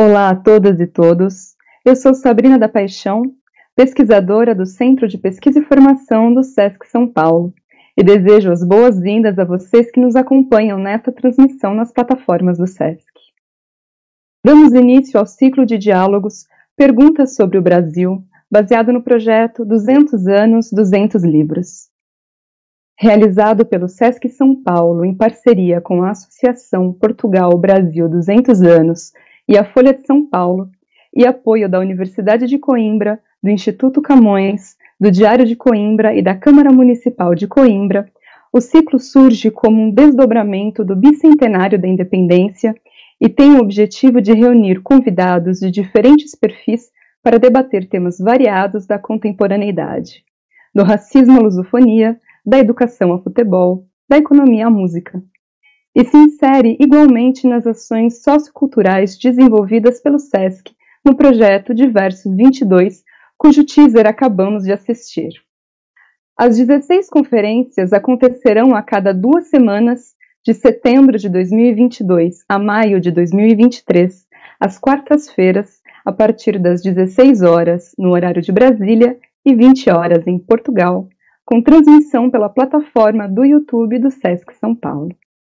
Olá a todas e todos. Eu sou Sabrina da Paixão, pesquisadora do Centro de Pesquisa e Formação do SESC São Paulo, e desejo as boas-vindas a vocês que nos acompanham nesta transmissão nas plataformas do SESC. Damos início ao ciclo de diálogos Perguntas sobre o Brasil, baseado no projeto 200 anos, 200 livros. Realizado pelo SESC São Paulo em parceria com a Associação Portugal-Brasil 200 anos e a Folha de São Paulo, e apoio da Universidade de Coimbra, do Instituto Camões, do Diário de Coimbra e da Câmara Municipal de Coimbra, o ciclo surge como um desdobramento do bicentenário da independência e tem o objetivo de reunir convidados de diferentes perfis para debater temas variados da contemporaneidade, do racismo à lusofonia, da educação ao futebol, da economia à música, e se insere igualmente nas ações socioculturais desenvolvidas pelo SESC no projeto Diversos 22, cujo teaser acabamos de assistir. As 16 conferências acontecerão a cada 2 semanas, de setembro de 2022 a maio de 2023, às quartas-feiras, a partir das 16 horas, no horário de Brasília, e 20 horas em Portugal, com transmissão pela plataforma do YouTube do SESC São Paulo.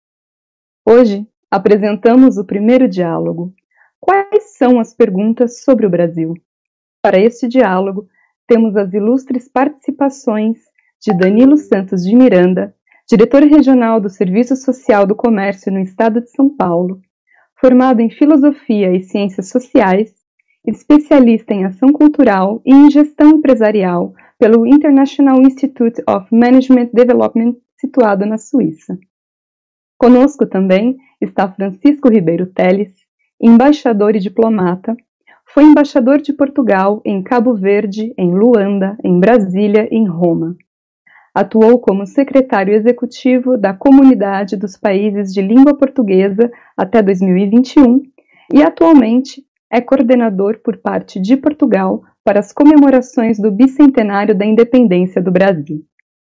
Hoje, apresentamos o primeiro diálogo. Quais são as perguntas sobre o Brasil? Para este diálogo, temos as ilustres participações de Danilo Santos de Miranda, diretor regional do Serviço Social do Comércio no Estado de São Paulo, formado em Filosofia e Ciências Sociais, especialista em ação cultural e em gestão empresarial pelo International Institute of Management Development, situado na Suíça. Conosco também está Francisco Ribeiro Teles, embaixador e diplomata. Foi embaixador de Portugal em Cabo Verde, em Luanda, em Brasília e em Roma. Atuou como secretário executivo da Comunidade dos Países de Língua Portuguesa até 2021 e atualmente é coordenador por parte de Portugal para as comemorações do bicentenário da independência do Brasil.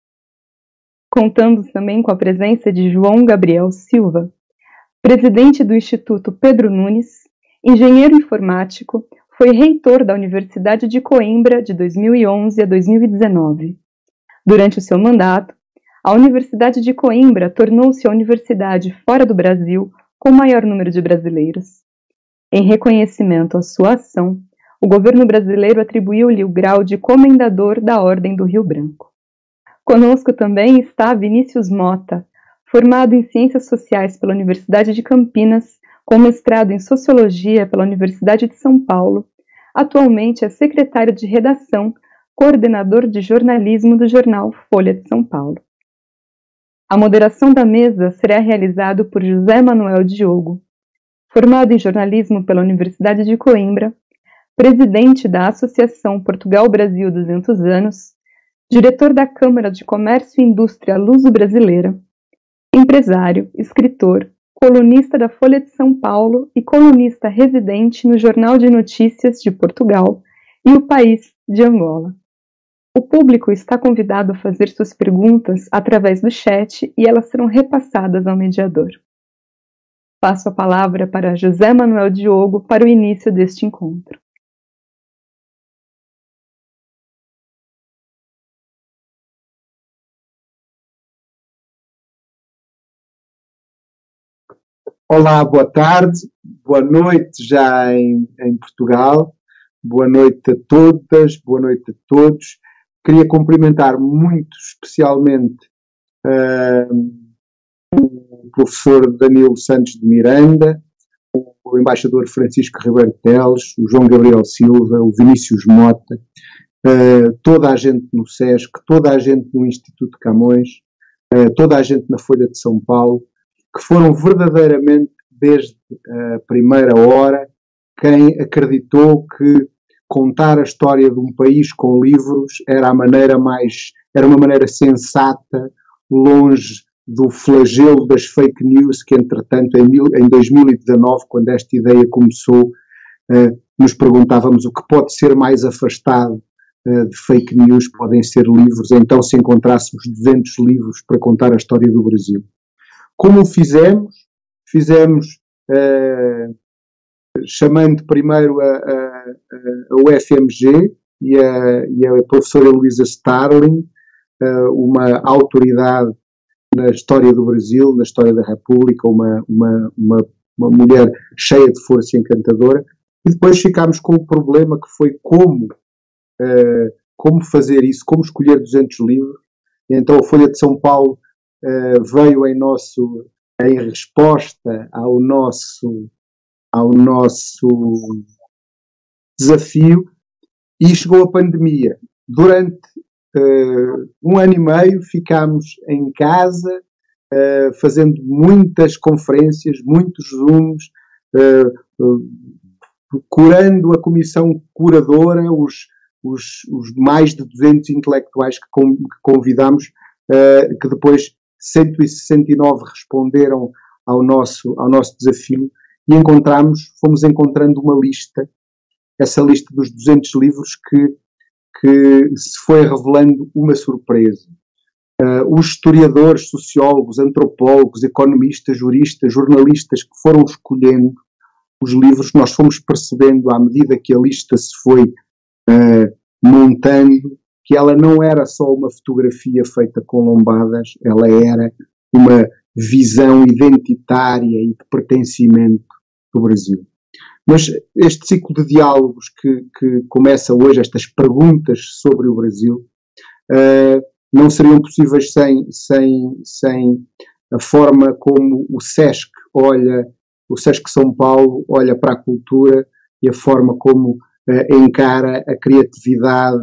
Contamos também com a presença de João Gabriel Silva, presidente do Instituto Pedro Nunes, engenheiro informático, foi reitor da Universidade de Coimbra de 2011 a 2019. Durante o seu mandato, a Universidade de Coimbra tornou-se a universidade fora do Brasil com o maior número de brasileiros. Em reconhecimento à sua ação, o governo brasileiro atribuiu-lhe o grau de Comendador da Ordem do Rio Branco. Conosco também está Vinícius Mota, formado em Ciências Sociais pela Universidade de Campinas, com mestrado em Sociologia pela Universidade de São Paulo. Atualmente é secretário de Redação, coordenador de jornalismo do jornal Folha de São Paulo. A moderação da mesa será realizada por José Manuel Diogo, formado em jornalismo pela Universidade de Coimbra, presidente da Associação Portugal-Brasil 200 anos, diretor da Câmara de Comércio e Indústria Luso-Brasileira, empresário, escritor, colunista da Folha de São Paulo e colunista residente no Jornal de Notícias de Portugal e O País de Angola. O público está convidado a fazer suas perguntas através do chat e elas serão repassadas ao mediador. Passo a palavra para José Manuel Diogo para o início deste encontro. Olá, boa tarde, boa noite já em Portugal, boa noite a todas, boa noite a todos. Queria cumprimentar muito especialmente o professor Danilo Santos de Miranda, o embaixador Francisco Ribeiro Teles, o João Gabriel Silva, o Vinícius Mota, toda a gente no SESC, toda a gente no Instituto Camões, toda a gente na Folha de São Paulo, que foram verdadeiramente, desde a primeira hora, quem acreditou que contar a história de um país com livros era uma maneira sensata, longe do flagelo das fake news que, entretanto, em 2019, quando esta ideia começou, nos perguntávamos o que pode ser mais afastado de fake news, podem ser livros. Então, se encontrássemos 200 livros para contar a história do Brasil. Como o fizemos chamando primeiro a UFMG e a professora Luísa Starling, uma autoridade na história do Brasil, na história da República, uma mulher cheia de força e encantadora, e depois ficámos com o problema que foi como fazer isso, como escolher 200 livros. E então a Folha de São Paulo veio em resposta ao nosso desafio, e chegou a pandemia. Durante 1 ano e meio ficámos em casa, fazendo muitas conferências, muitos Zooms, curando a comissão curadora, os mais de 200 intelectuais que convidámos, que depois 169 responderam ao nosso desafio, e fomos encontrando uma lista, essa lista dos 200 livros que se foi revelando uma surpresa. Os historiadores, sociólogos, antropólogos, economistas, juristas, jornalistas que foram escolhendo os livros, nós fomos percebendo, à medida que a lista se foi montando, que ela não era só uma fotografia feita com lombadas, ela era uma visão identitária e de pertencimento do Brasil. Mas este ciclo de diálogos que começa hoje, estas perguntas sobre o Brasil, não seriam possíveis sem a forma como o SESC São Paulo olha para a cultura, e a forma como encara a criatividade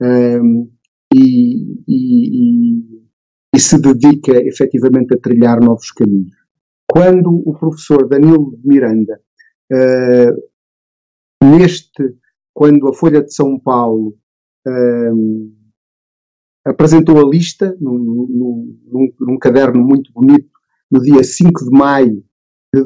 e se dedica efetivamente a trilhar novos caminhos. Quando o professor Danilo de Miranda, quando a Folha de São Paulo apresentou a lista num caderno muito bonito, no dia 5 de maio de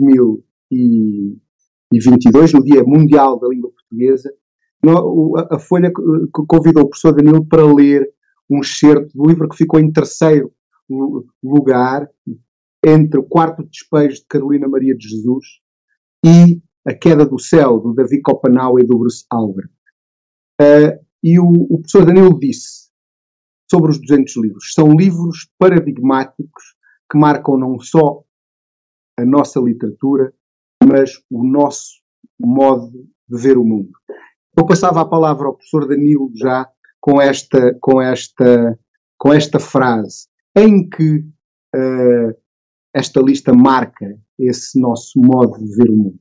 2022, no Dia Mundial da Língua Portuguesa, a Folha convidou o professor Danilo para ler um excerto do livro que ficou em terceiro lugar, entre O Quarto Despejo de Carolina Maria de Jesus e A Queda do Céu, do Davi Copenau e do Bruce Albert. E o professor Danilo disse sobre os 200 livros: são livros paradigmáticos que marcam não só a nossa literatura, mas o nosso modo de ver o mundo. Eu passava a palavra ao professor Danilo já com esta frase, em que esta lista marca esse nosso modo de ver o mundo.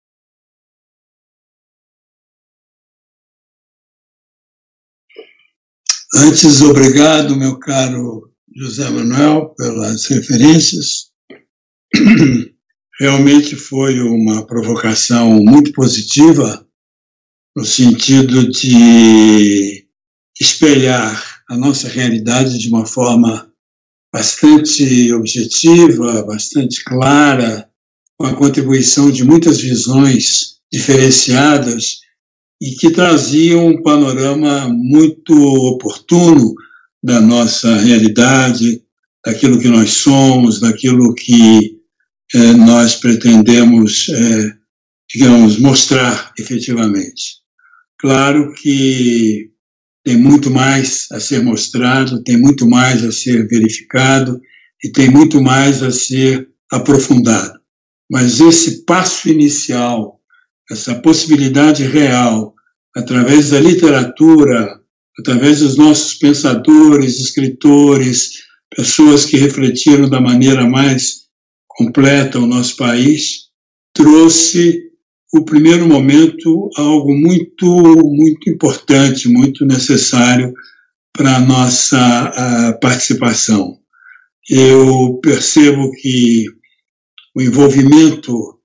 Antes, obrigado, meu caro José Manuel, pelas referências. Realmente foi uma provocação muito positiva, no sentido de espelhar a nossa realidade de uma forma bastante objetiva, bastante clara, com a contribuição de muitas visões diferenciadas e que traziam um panorama muito oportuno da nossa realidade, daquilo que nós somos, daquilo que nós pretendemos, digamos, mostrar efetivamente. Claro que tem muito mais a ser mostrado, tem muito mais a ser verificado e tem muito mais a ser aprofundado. Mas esse passo inicial, essa possibilidade real, através da literatura, através dos nossos pensadores, escritores, pessoas que refletiram da maneira mais completa o nosso país, trouxe o primeiro momento algo muito, muito importante, muito necessário para a nossa participação. Eu percebo que o envolvimento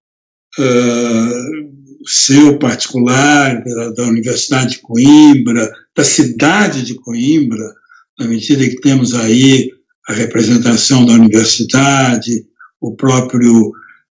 seu particular, da Universidade de Coimbra, da cidade de Coimbra, na medida que temos aí a representação da universidade, o próprio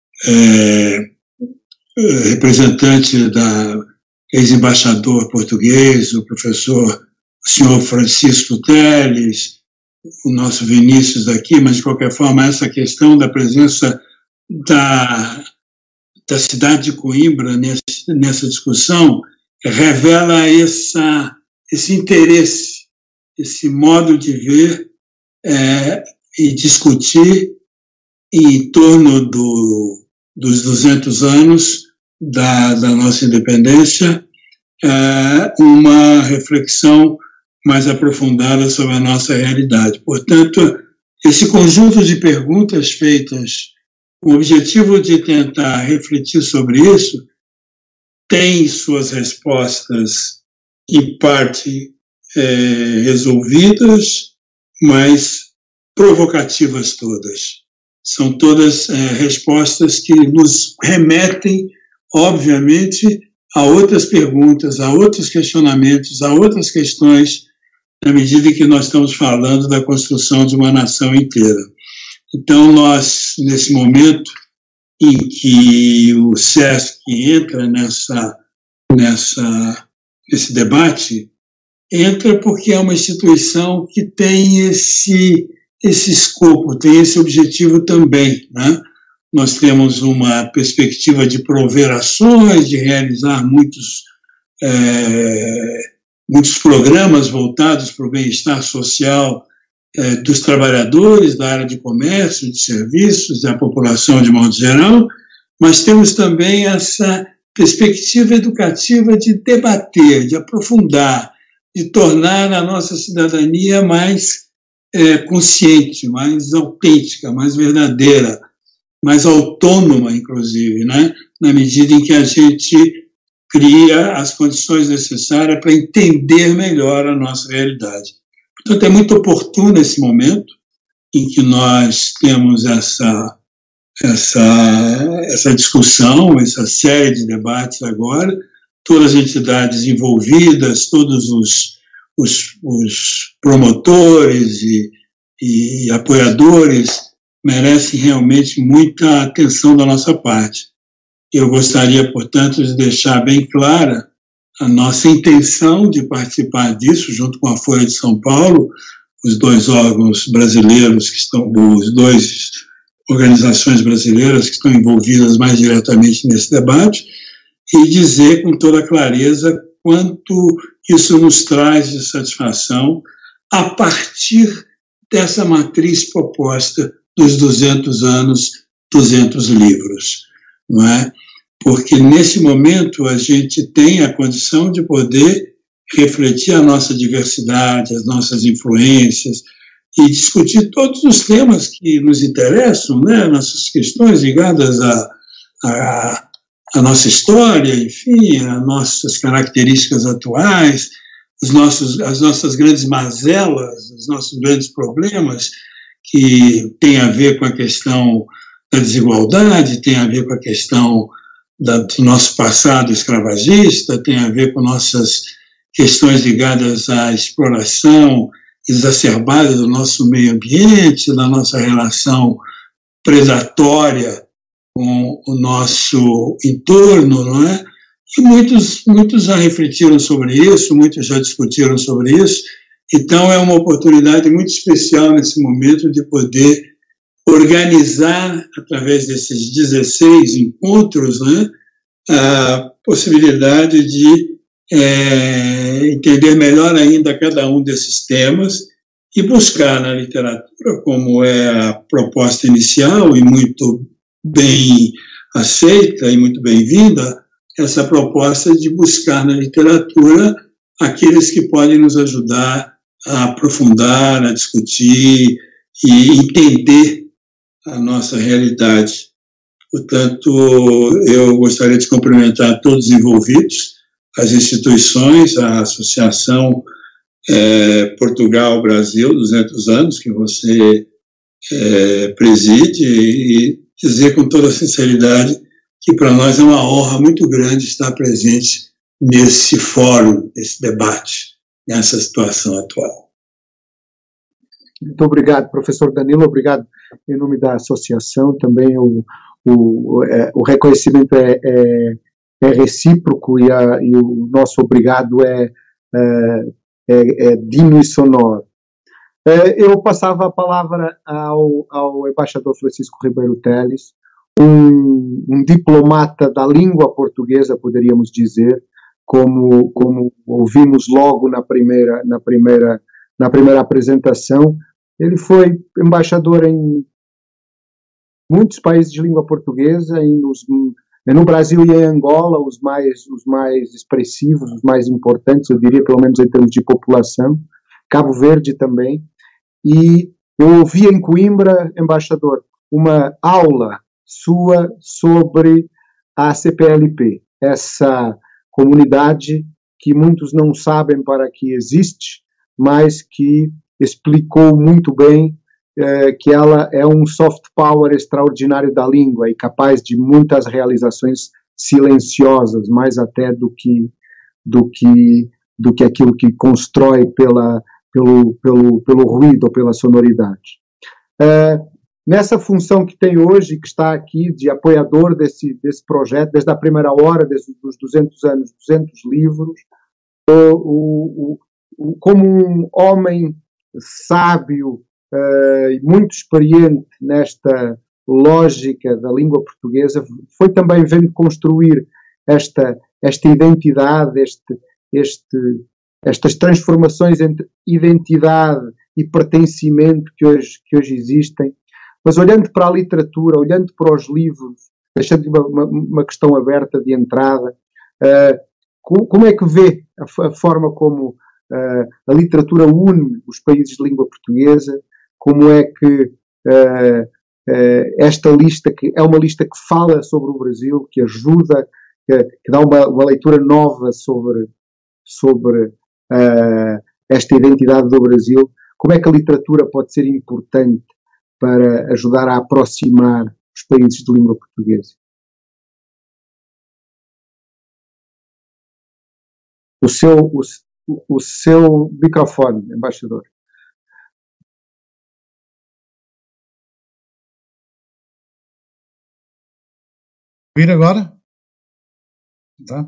representante da ex-embaixador português, o senhor Francisco Teles, o nosso Vinícius aqui, mas de qualquer forma essa questão da presença da cidade de Coimbra nessa discussão revela esse interesse, esse modo de ver e discutir em torno dos 200 anos da nossa independência, uma reflexão mais aprofundada sobre a nossa realidade. Portanto, esse conjunto de perguntas feitas com o objetivo de tentar refletir sobre isso tem suas respostas, em parte, resolvidas, mas provocativas todas. São todas respostas que nos remetem, obviamente, a outras perguntas, a outros questionamentos, a outras questões, na medida em que nós estamos falando da construção de uma nação inteira. Então, nós, nesse momento em que o SESC entra nesse debate, entra porque é uma instituição que tem esse escopo, tem esse objetivo também, né? Nós temos uma perspectiva de prover ações, de realizar muitos programas voltados para o bem-estar social dos trabalhadores da área de comércio, de serviços, da população de modo geral, mas temos também essa perspectiva educativa de debater, de aprofundar, de tornar a nossa cidadania mais consciente, mais autêntica, mais verdadeira, mais autônoma, inclusive, né? Na medida em que a gente cria as condições necessárias para entender melhor a nossa realidade. Portanto, é muito oportuno esse momento em que nós temos essa discussão, essa série de debates agora, todas as entidades envolvidas, todos os promotores e apoiadores merecem realmente muita atenção da nossa parte. Eu gostaria, portanto, de deixar bem clara a nossa intenção de participar disso, junto com a Folha de São Paulo, os dois órgãos brasileiros as duas organizações brasileiras que estão envolvidas mais diretamente nesse debate, e dizer com toda clareza quanto isso nos traz de satisfação a partir dessa matriz proposta dos 200 anos, 200 livros, não é? Porque, nesse momento, a gente tem a condição de poder refletir a nossa diversidade, as nossas influências, e discutir todos os temas que nos interessam, né? Nossas questões ligadas à nossa história, enfim, às nossas características atuais, as nossas grandes mazelas, os nossos grandes problemas, que têm a ver com a questão da desigualdade, tem a ver com a questão do nosso passado escravagista, tem a ver com nossas questões ligadas à exploração exacerbada do nosso meio ambiente, da nossa relação predatória com o nosso entorno, não é? E muitos já refletiram sobre isso, muitos já discutiram sobre isso, então é uma oportunidade muito especial nesse momento de poder organizar, através desses 16 encontros, né, a possibilidade de entender melhor ainda cada um desses temas e buscar na literatura, como é a proposta inicial e muito bem aceita e muito bem-vinda, essa proposta de buscar na literatura aqueles que podem nos ajudar a aprofundar, a discutir e entender a nossa realidade. Portanto, eu gostaria de cumprimentar todos os envolvidos, as instituições, a Associação Portugal-Brasil, 200 anos, que você preside, e dizer com toda sinceridade que para nós é uma honra muito grande estar presente nesse fórum, nesse debate, nessa situação atual. Muito obrigado, professor Danilo, obrigado em nome da associação. Também o reconhecimento é recíproco e o nosso obrigado é digno e sonoro. Eu passava a palavra ao embaixador Francisco Ribeiro Teles. um diplomata da língua portuguesa, poderíamos dizer, como ouvimos logo na primeira apresentação. Ele foi embaixador em muitos países de língua portuguesa, no Brasil e em Angola, os mais expressivos, os mais importantes, eu diria, pelo menos em termos de população, Cabo Verde também. E eu ouvi em Coimbra, embaixador, uma aula sua sobre a CPLP, essa comunidade que muitos não sabem para que existe, mas que explicou muito bem que ela é um soft power extraordinário da língua e capaz de muitas realizações silenciosas, mais até do que aquilo que constrói pelo ruído ou pela sonoridade. Nessa função que tem hoje, que está aqui de apoiador desse projeto, desde a primeira hora, desde os 200 anos, 200 livros, como um homem sábio e muito experiente nesta lógica da língua portuguesa, foi também vendo construir esta identidade, estas transformações entre identidade e pertencimento que hoje existem, mas olhando para a literatura, olhando para os livros, deixando uma questão aberta de entrada, como é que vê a forma como a literatura une os países de língua portuguesa? Como é que esta lista, que é uma lista que fala sobre o Brasil, que ajuda, que dá uma leitura nova sobre esta identidade do Brasil, como é que a literatura pode ser importante para ajudar a aproximar os países de língua portuguesa? O seu microfone, embaixador. Ouvir agora? Tá.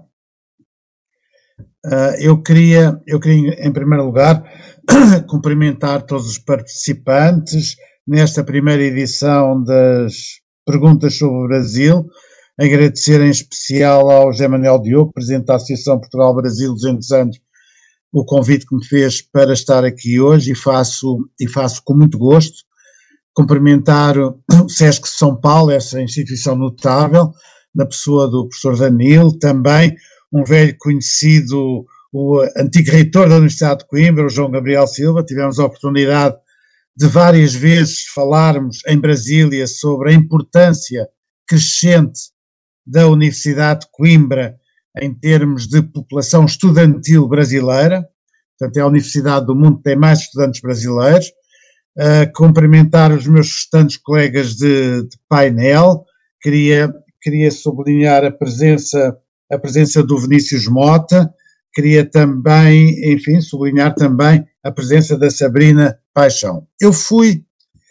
Eu queria, em primeiro lugar, cumprimentar todos os participantes nesta primeira edição das Perguntas sobre o Brasil, agradecer em especial ao José Manuel Diogo, Presidente da Associação Portugal-Brasil 200 anos, o convite que me fez para estar aqui hoje, e faço com muito gosto. Cumprimentar o SESC São Paulo, essa instituição notável, na pessoa do professor Danilo, também um velho conhecido, o antigo reitor da Universidade de Coimbra, o João Gabriel Silva. Tivemos a oportunidade de várias vezes falarmos em Brasília sobre a importância crescente da Universidade de Coimbra em termos de população estudantil brasileira. Portanto, é a universidade do mundo que tem mais estudantes brasileiros. Cumprimentar os meus restantes colegas de painel. Queria sublinhar a presença do Vinícius Mota. Queria também, enfim, sublinhar também a presença da Sabrina Paixão. Eu fui,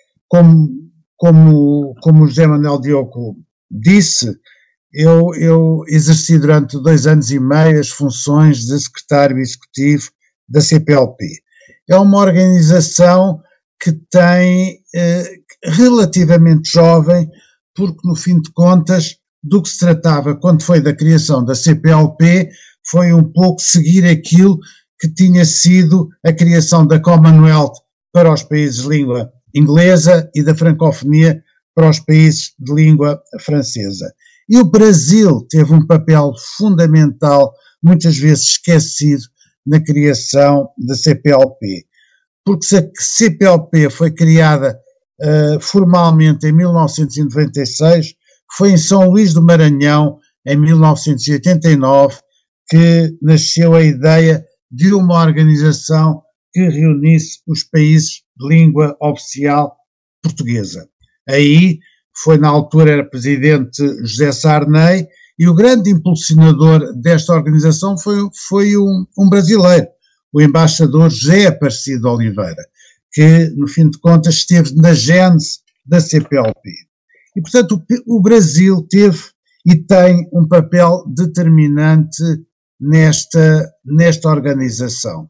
como o José Manuel Diogo disse, eu exerci durante 2 anos e meio as funções de secretário executivo da CPLP. É uma organização que tem relativamente jovem, porque no fim de contas do que se tratava quando foi da criação da CPLP foi um pouco seguir aquilo que tinha sido a criação da Commonwealth para os países de língua inglesa e da francofonia para os países de língua francesa. E o Brasil teve um papel fundamental, muitas vezes esquecido, na criação da CPLP. Porque se a CPLP foi criada formalmente em 1996, foi em São Luís do Maranhão, em 1989, que nasceu a ideia de uma organização que reunisse os países de língua oficial portuguesa. Aí foi, na altura, era presidente José Sarney, e o grande impulsionador desta organização foi um brasileiro, o embaixador José Aparecido Oliveira, que, no fim de contas, esteve na gênese da CPLP. E, portanto, o Brasil teve e tem um papel determinante nesta organização.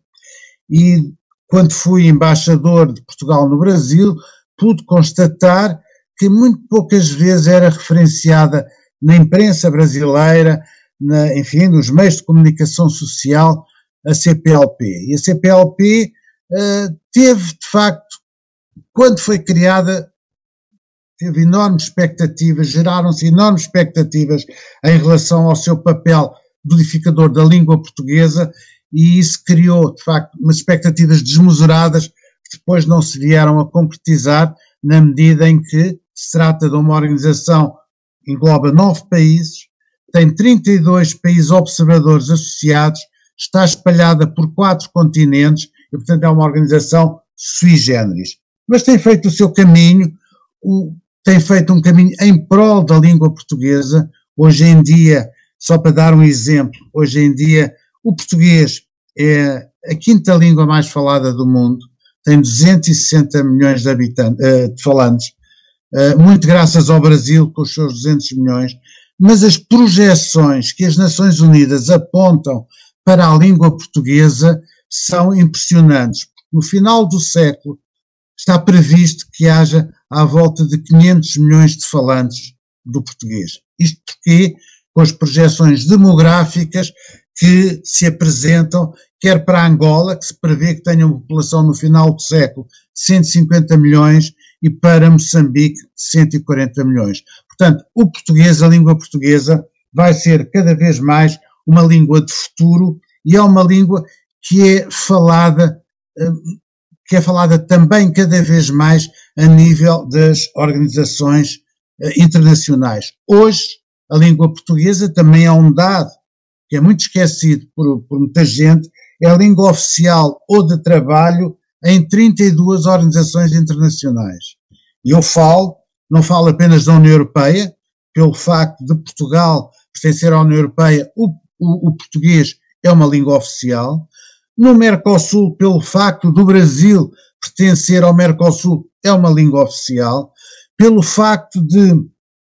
E, quando fui embaixador de Portugal no Brasil, pude constatar que muito poucas vezes era referenciada na imprensa brasileira, enfim, nos meios de comunicação social, a CPLP. E a CPLP teve, de facto, quando foi criada, teve enormes expectativas, geraram-se enormes expectativas em relação ao seu papel codificador da língua portuguesa, e isso criou, de facto, umas expectativas desmesuradas que depois não se vieram a concretizar, na medida em que se trata de uma organização que engloba 9 países, tem 32 países observadores associados, está espalhada por 4 continentes e, portanto, é uma organização sui generis. Mas tem feito o seu caminho, tem feito um caminho em prol da língua portuguesa. Hoje em dia, só para dar um exemplo, hoje em dia o português é a 5ª língua mais falada do mundo, tem 260 milhões de de falantes, muito graças ao Brasil com os seus 200 milhões, mas as projeções que as Nações Unidas apontam para a língua portuguesa são impressionantes. No final do século está previsto que haja à volta de 500 milhões de falantes do português. Isto porque, com as projeções demográficas que se apresentam, quer para Angola, que se prevê que tenha uma população no final do século de 150 milhões, e para Moçambique, 140 milhões. Portanto, o português, a língua portuguesa, vai ser cada vez mais uma língua de futuro, e é uma língua que é falada também cada vez mais a nível das organizações internacionais. Hoje, a língua portuguesa também é um dado que é muito esquecido por muita gente, é a língua oficial ou de trabalho em 32 organizações internacionais. E eu não falo apenas da União Europeia, pelo facto de Portugal pertencer à União Europeia, o português é uma língua oficial. No Mercosul, pelo facto do Brasil pertencer ao Mercosul, é uma língua oficial. Pelo facto de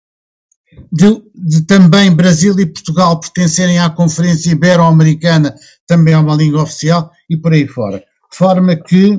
também Brasil e Portugal pertencerem à Conferência Ibero-Americana, também é uma língua oficial, e por aí fora. De forma que,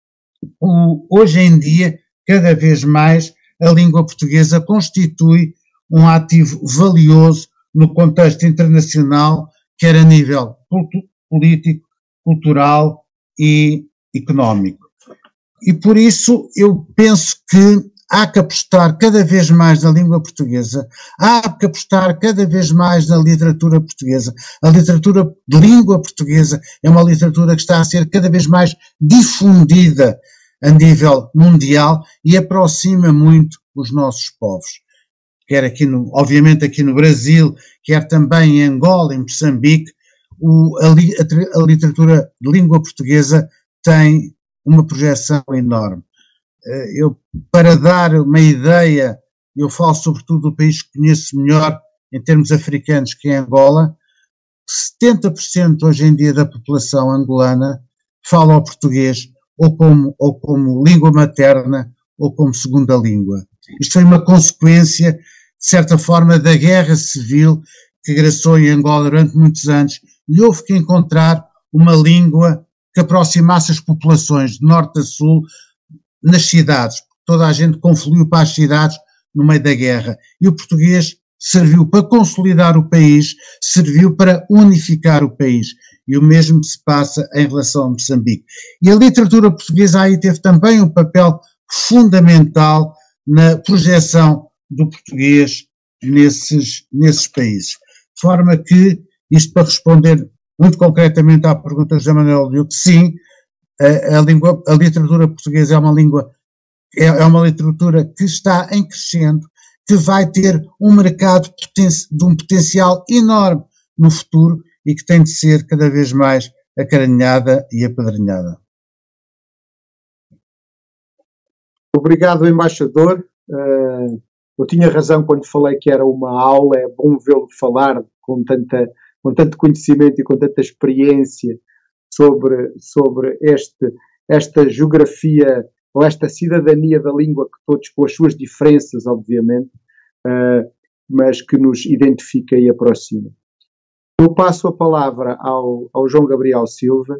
hoje em dia, cada vez mais, a língua portuguesa constitui um ativo valioso no contexto internacional, quer a nível político, cultural e económico. E por isso eu penso que há que apostar cada vez mais na língua portuguesa, há que apostar cada vez mais na literatura portuguesa. A literatura de língua portuguesa é uma literatura que está a ser cada vez mais difundida a nível mundial e aproxima muito os nossos povos. Quer aqui obviamente aqui no Brasil, quer também em Angola, em Moçambique, a literatura de língua portuguesa tem uma projeção enorme. Para dar uma ideia, eu falo sobretudo do país que conheço melhor em termos africanos, que é Angola. 70% hoje em dia da população angolana fala o português ou como língua materna ou como segunda língua. Isto foi uma consequência, de certa forma, da guerra civil que graçou em Angola durante muitos anos, e houve que encontrar uma língua que aproximasse as populações de norte a sul nas cidades. Toda a gente confluiu para as cidades no meio da guerra. E o português serviu para consolidar o país, serviu para unificar o país. E o mesmo se passa em relação a Moçambique. E a literatura portuguesa aí teve também um papel fundamental na projeção do português nesses países. De forma que, isto para responder muito concretamente à pergunta de José Manuel Diogo, sim, a literatura portuguesa é uma literatura que está em crescendo, que vai ter um mercado de um potencial enorme no futuro e que tem de ser cada vez mais acarinhada e apadrinhada. Obrigado, embaixador. Eu tinha razão quando falei que era uma aula, é bom vê-lo falar com tanto conhecimento e com tanta experiência sobre esta geografia ou esta cidadania da língua, que todos com as suas diferenças, obviamente, mas que nos identifica e aproxima. Eu passo a palavra ao João Gabriel Silva,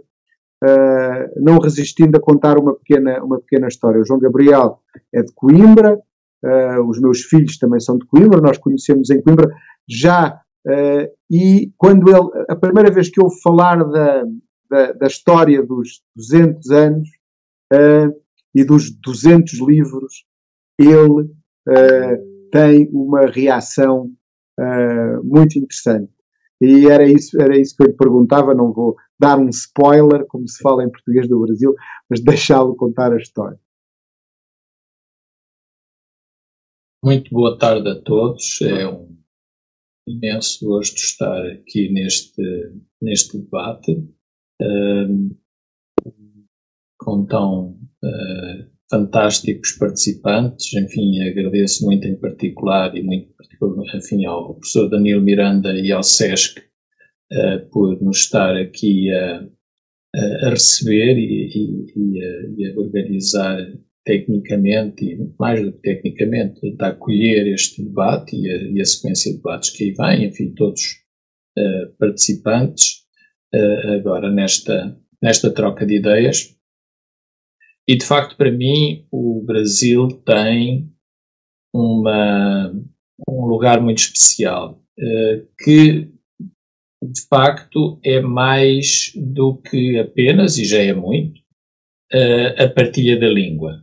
não resistindo a contar uma pequena história. O João Gabriel é de Coimbra, os meus filhos também são de Coimbra, nós conhecemos em Coimbra já, e quando a primeira vez que ouve falar da história dos 200 anos e dos 200 livros, ele tem uma reação muito interessante. E era isso que eu lhe perguntava, não vou dar um spoiler, como se fala em português do Brasil, mas deixá-lo contar a história. Muito boa tarde a todos. É um imenso gosto estar aqui neste debate com tão fantásticos participantes. Enfim, agradeço muito em particular enfim, ao professor Danilo Miranda e ao SESC por nos estar aqui a receber e a organizar tecnicamente, e mais do que tecnicamente, a acolher este debate e a sequência de debates que aí vem, enfim, todos participantes agora nesta troca de ideias. E, de facto, para mim, o Brasil tem um lugar muito especial, que, de facto, é mais do que apenas, e já é muito, a partilha da língua.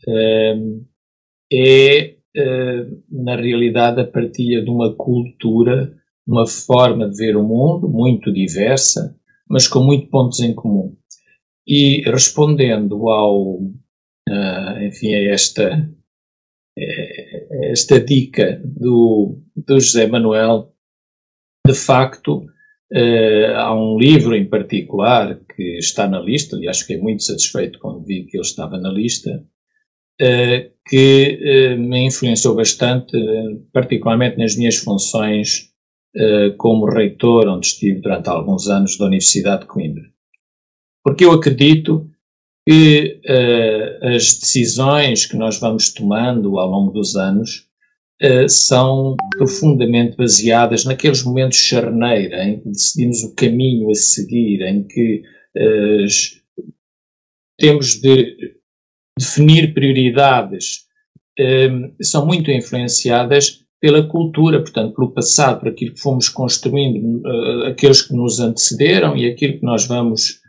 Na realidade, a partilha de uma cultura, uma forma de ver o mundo muito diversa, mas com muitos pontos em comum. E respondendo enfim, a esta dica do José Manuel, de facto, há um livro em particular que está na lista, e acho que é muito satisfeito quando vi que ele estava na lista, que me influenciou bastante, particularmente nas minhas funções como reitor, onde estive durante alguns anos da Universidade de Coimbra. Porque eu acredito que as decisões que nós vamos tomando ao longo dos anos são profundamente baseadas naqueles momentos charneira em que decidimos o caminho a seguir, em que temos de definir prioridades, são muito influenciadas pela cultura, portanto, pelo passado, por aquilo que fomos construindo, aqueles que nos antecederam e aquilo que nós vamos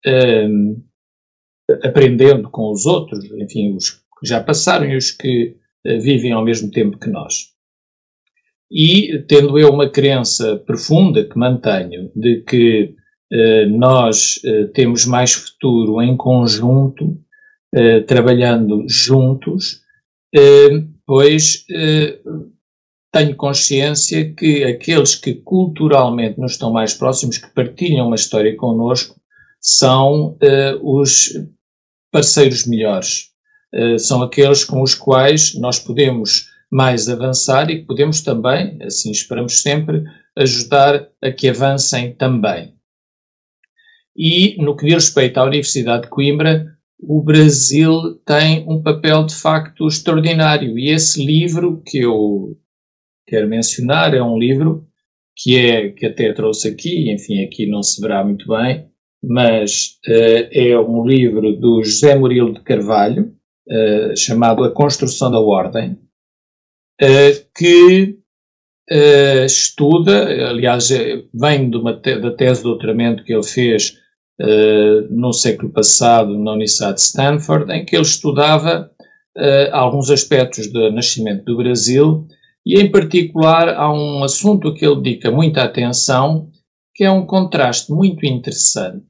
aprendendo com os outros, enfim, os que já passaram e os que vivem ao mesmo tempo que nós. E tendo eu uma crença profunda que mantenho de que nós temos mais futuro em conjunto, trabalhando juntos, pois tenho consciência que aqueles que culturalmente nos estão mais próximos, que partilham uma história connosco, são os parceiros melhores. São aqueles com os quais nós podemos mais avançar e que podemos também, assim esperamos sempre, ajudar a que avancem também. E, no que diz respeito à Universidade de Coimbra, o Brasil tem um papel de facto extraordinário. E esse livro que eu quero mencionar é um livro que até trouxe aqui, enfim, aqui não se verá muito bem, mas é um livro do José Murilo de Carvalho, chamado A Construção da Ordem, que estuda, aliás, vem da tese de doutoramento que ele fez no século passado na Universidade de Stanford, em que ele estudava alguns aspectos do nascimento do Brasil e, em particular, há um assunto a que ele dedica muita atenção, que é um contraste muito interessante,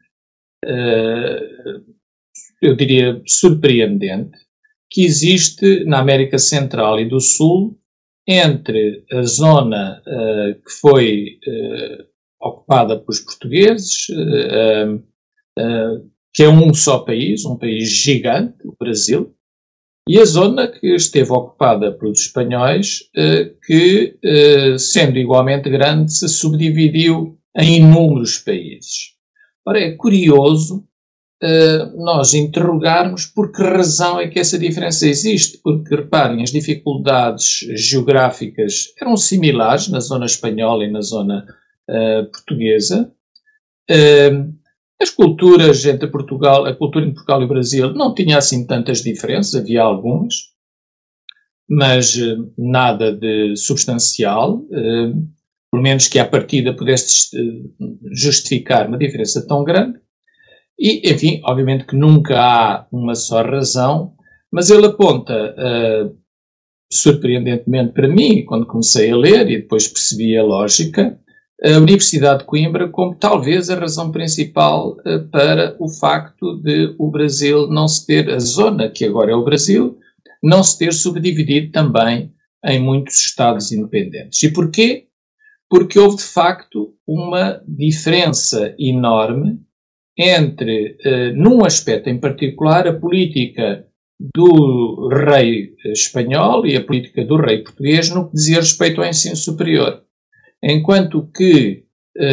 eu diria surpreendente, que existe na América Central e do Sul entre a zona que foi ocupada pelos portugueses, que é um só país, um país gigante, o Brasil, e a zona que esteve ocupada pelos espanhóis, que, sendo igualmente grande, se subdividiu em inúmeros países. Ora, é curioso nós interrogarmos por que razão é que essa diferença existe, porque, reparem, as dificuldades geográficas eram similares na zona espanhola e na zona portuguesa. As culturas entre Portugal, a cultura entre Portugal e o Brasil não tinha assim tantas diferenças, havia algumas, mas nada de substancial, pelo menos que à partida pudesse justificar uma diferença tão grande. E, enfim, obviamente que nunca há uma só razão, mas ele aponta, surpreendentemente para mim, quando comecei a ler e depois percebi a lógica, a Universidade de Coimbra como talvez a razão principal para o facto de o Brasil não se ter, a zona que agora é o Brasil, não se ter subdividido também em muitos estados independentes. E porquê? Porque houve de facto uma diferença enorme entre, num aspecto em particular, a política do rei espanhol e a política do rei português no que dizia respeito ao ensino superior. Enquanto que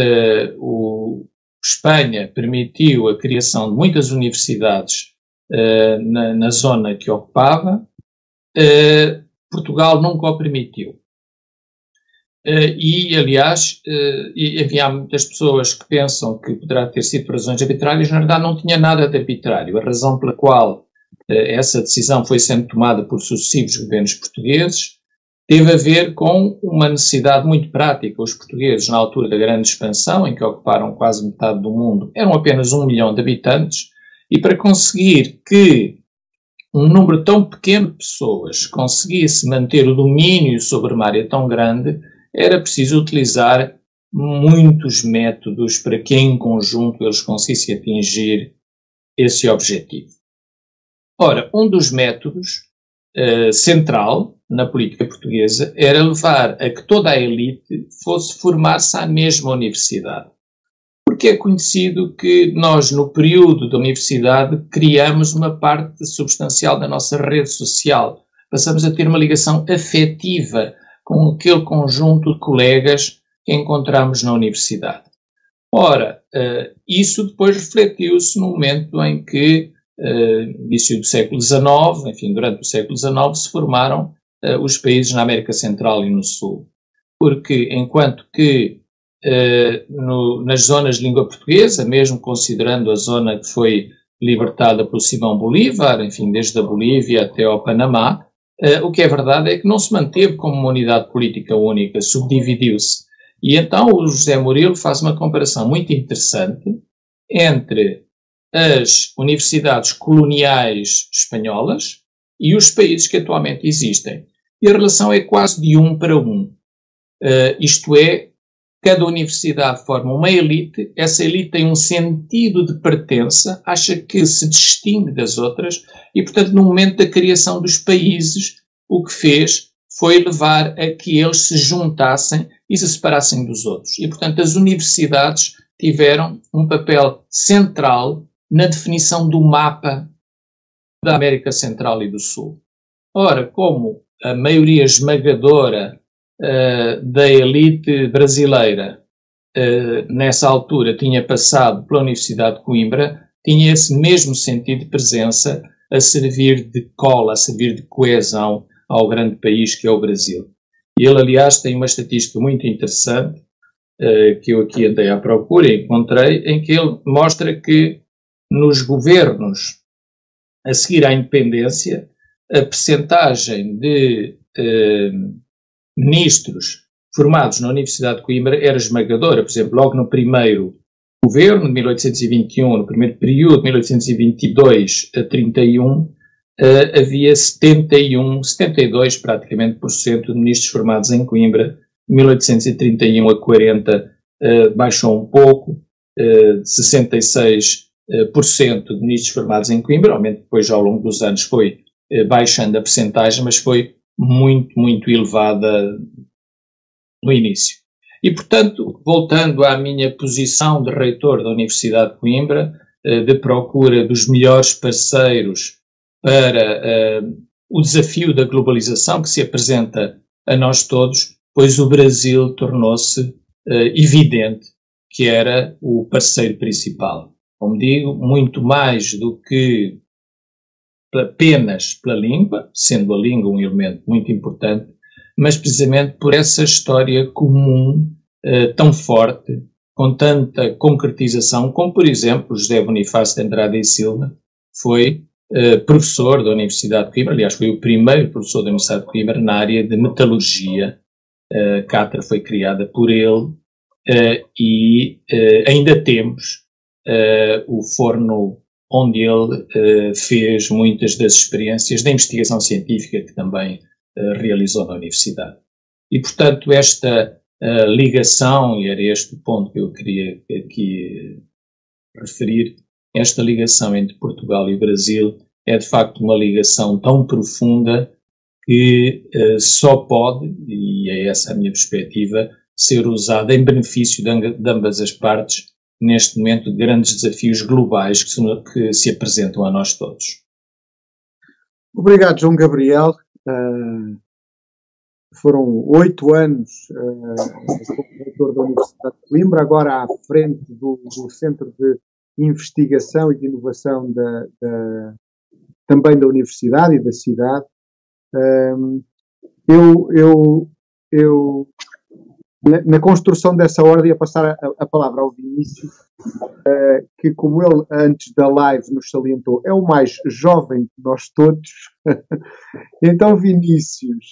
Espanha permitiu a criação de muitas universidades na zona que ocupava, Portugal nunca o permitiu. E, aliás, havia muitas pessoas que pensam que poderá ter sido por razões arbitrárias, na verdade não tinha nada de arbitrário. A razão pela qual essa decisão foi sendo tomada por sucessivos governos portugueses teve a ver com uma necessidade muito prática. Os portugueses, na altura da grande expansão, em que ocuparam quase metade do mundo, eram apenas 1 milhão de habitantes, e para conseguir que um número tão pequeno de pessoas conseguisse manter o domínio sobre uma área tão grande, era preciso utilizar muitos métodos para que em conjunto eles conseguissem atingir esse objetivo. Ora, um dos métodos central na política portuguesa era levar a que toda a elite fosse formar-se à mesma universidade. Porque é conhecido que nós, no período da universidade, criamos uma parte substancial da nossa rede social. Passamos a ter uma ligação afetiva com aquele conjunto de colegas que encontramos na universidade. Ora, isso depois refletiu-se no momento em que, início do século XIX, enfim, durante o século XIX, se formaram os países na América Central e no Sul. Porque, enquanto que nas zonas de língua portuguesa, mesmo considerando a zona que foi libertada por Simão Bolívar, enfim, desde a Bolívia até ao Panamá, o que é verdade é que não se manteve como uma unidade política única, subdividiu-se. E então o José Murilo faz uma comparação muito interessante entre as universidades coloniais espanholas e os países que atualmente existem. E a relação é quase de 1 para 1. Isto é, cada universidade forma uma elite, essa elite tem um sentido de pertença, acha que se distingue das outras e, portanto, no momento da criação dos países, o que fez foi levar a que eles se juntassem e se separassem dos outros. E, portanto, as universidades tiveram um papel central na definição do mapa da América Central e do Sul. Ora, como a maioria esmagadora da elite brasileira nessa altura tinha passado pela Universidade de Coimbra, tinha esse mesmo sentido de presença a servir de cola, a servir de coesão ao grande país que é o Brasil. E ele, aliás, tem uma estatística muito interessante que eu aqui andei à procura e encontrei, em que ele mostra que nos governos a seguir à independência, a percentagem de ministros formados na Universidade de Coimbra era esmagadora. Por exemplo, logo no primeiro governo, de 1821, no primeiro período, de 1822 a 31, havia 72 praticamente por cento de ministros formados em Coimbra. De 1831 a 40 baixou um pouco, 66% de ministros formados em Coimbra. Realmente depois ao longo dos anos foi baixando a percentagem, mas foi muito, muito elevada no início. E, portanto, voltando à minha posição de reitor da Universidade de Coimbra, de procura dos melhores parceiros para o desafio da globalização que se apresenta a nós todos, pois o Brasil tornou-se evidente que era o parceiro principal. Como digo, muito mais do que apenas pela língua, sendo a língua um elemento muito importante, mas precisamente por essa história comum tão forte, com tanta concretização, como por exemplo José Bonifácio de Andrade e Silva foi professor da Universidade de Coimbra, aliás, foi o primeiro professor da Universidade de Coimbra na área de metalurgia. A cátedra foi criada por ele e ainda temos o forno onde ele fez muitas das experiências da investigação científica que também realizou na Universidade. E, portanto, esta ligação, e era este o ponto que eu queria aqui referir, esta ligação entre Portugal e Brasil é de facto uma ligação tão profunda que só pode, e é essa a minha perspectiva, ser usada em benefício de ambas as partes neste momento de grandes desafios globais que se apresentam a nós todos. Obrigado, João Gabriel. Foram 8 anos como reitor da Universidade de Coimbra, agora à frente do Centro de Investigação e de Inovação também da Universidade e da cidade. Na construção dessa ordem, ia passar a palavra ao Vinícius, que, como ele antes da live nos salientou, é o mais jovem de nós todos. Então, Vinícius,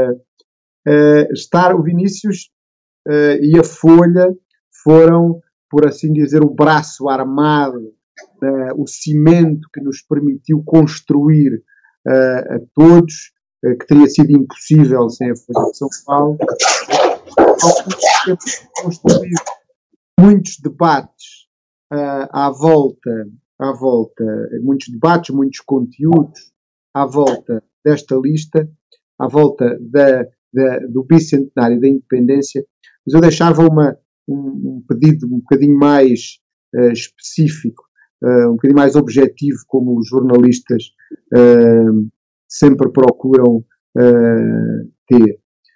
o Vinícius e a Folha foram, por assim dizer, o braço armado, o cimento que nos permitiu construir a todos, que teria sido impossível sem a Folha de São Paulo. Construir muitos debates à volta, muitos debates, muitos conteúdos à volta desta lista, à volta do bicentenário da independência, mas eu deixava um pedido um bocadinho mais específico, um bocadinho mais objetivo, como os jornalistas sempre procuram ter.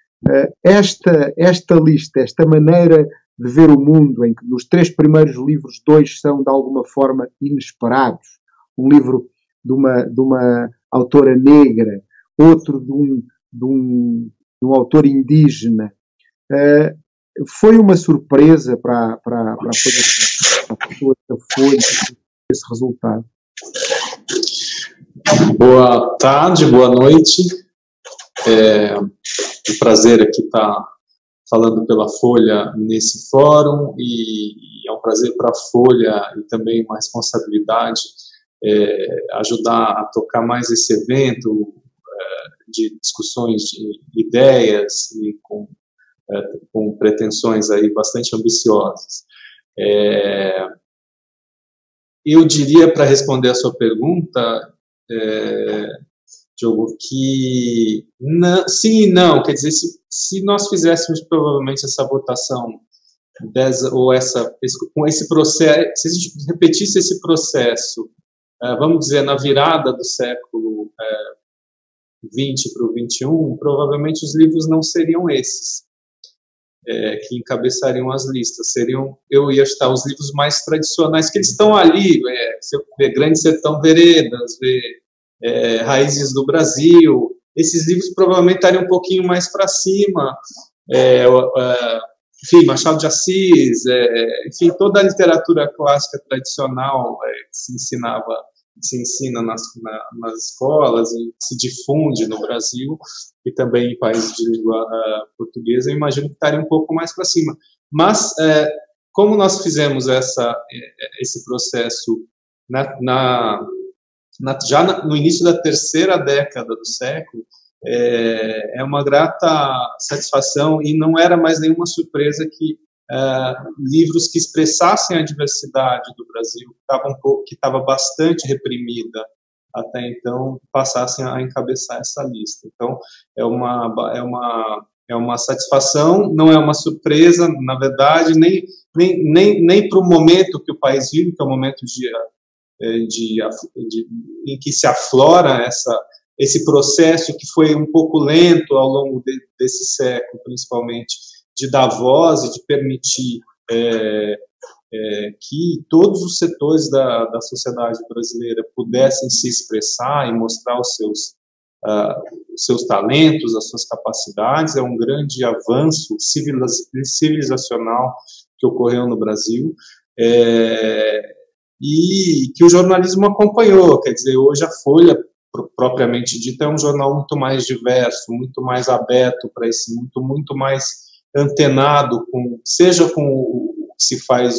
Esta lista, esta maneira de ver o mundo, em que nos 3 primeiros livros 2 são de alguma forma inesperados, um livro de uma autora negra, outro de um autor indígena, foi uma surpresa para a Folha esse resultado. Boa tarde, boa noite. É um prazer aqui estar falando pela Folha nesse fórum e é um prazer para a Folha e também uma responsabilidade ajudar a tocar mais esse evento de discussões de ideias e com pretensões aí bastante ambiciosas. Eu diria, para responder a sua pergunta, Diogo, que não, sim e não, quer dizer, se nós fizéssemos provavelmente essa votação com esse processo, se a gente repetisse esse processo, vamos dizer, na virada do século XX para o XXI, provavelmente os livros não seriam esses que encabeçariam as listas, eu ia estar os livros mais tradicionais, que eles estão ali, se eu ver Grande Sertão Veredas, ver Raízes do Brasil, esses livros provavelmente estariam um pouquinho mais para cima, enfim, Machado de Assis, enfim, toda a literatura clássica tradicional que se ensina nas escolas e se difunde no Brasil e também em países de língua portuguesa, eu imagino que estaria um pouco mais para cima. Mas, como nós fizemos esse processo já no início da 3ª década do século, é uma grata satisfação e não era mais nenhuma surpresa que livros que expressassem a diversidade do Brasil, que estava bastante reprimida até então, passassem a encabeçar essa lista. Então, é uma satisfação, não é uma surpresa, na verdade, nem para o momento que o país vive, que é o momento em que se aflora esse processo que foi um pouco lento ao longo desse século, principalmente, de dar voz e de permitir que todos os setores da sociedade brasileira pudessem se expressar e mostrar os seus talentos, as suas capacidades. É um grande avanço civilizacional que ocorreu no Brasil. e que o jornalismo acompanhou. Quer dizer, hoje a Folha, propriamente dita, é um jornal muito mais diverso, muito mais aberto para esse mundo, muito mais antenado, seja com o que se faz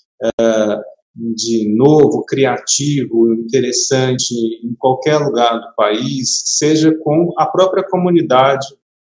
de novo, criativo, interessante em qualquer lugar do país, seja com a própria comunidade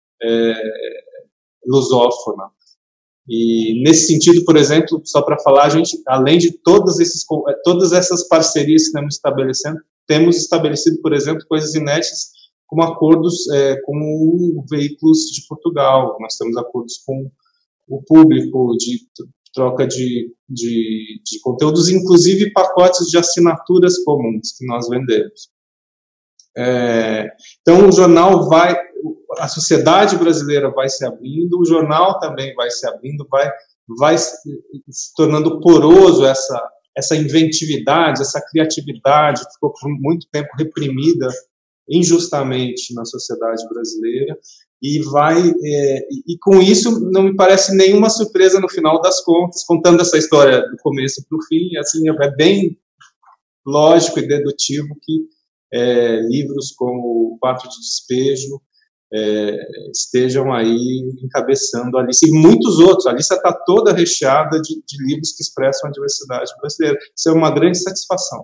lusófona. E, nesse sentido, por exemplo, só para falar, a gente, além de todas essas parcerias que estamos estabelecendo, temos estabelecido, por exemplo, coisas inéditas, como acordos com veículos de Portugal. Nós temos acordos com o público, de troca de conteúdos, inclusive pacotes de assinaturas comuns que nós vendemos. Então, o jornal a sociedade brasileira vai se abrindo, o jornal também vai se abrindo, vai se tornando poroso essa inventividade, essa criatividade que ficou por muito tempo reprimida injustamente na sociedade brasileira, e com isso não me parece nenhuma surpresa no final das contas, contando essa história do começo para o fim, assim, é bem lógico e dedutivo que livros como O Quarto de Despejo estejam aí encabeçando a lista, e muitos outros. A lista está toda recheada de livros que expressam a diversidade brasileira. Isso é uma grande satisfação.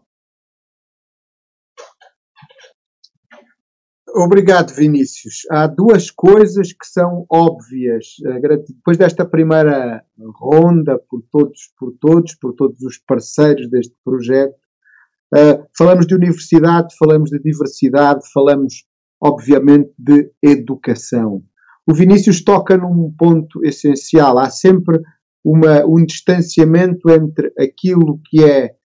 Obrigado, Vinícius. Há duas coisas que são óbvias. Depois desta primeira ronda por todos os parceiros deste projeto, falamos de universidade, falamos de diversidade, falamos, obviamente, de educação. O Vinícius toca num ponto essencial. Há sempre um distanciamento entre aquilo que é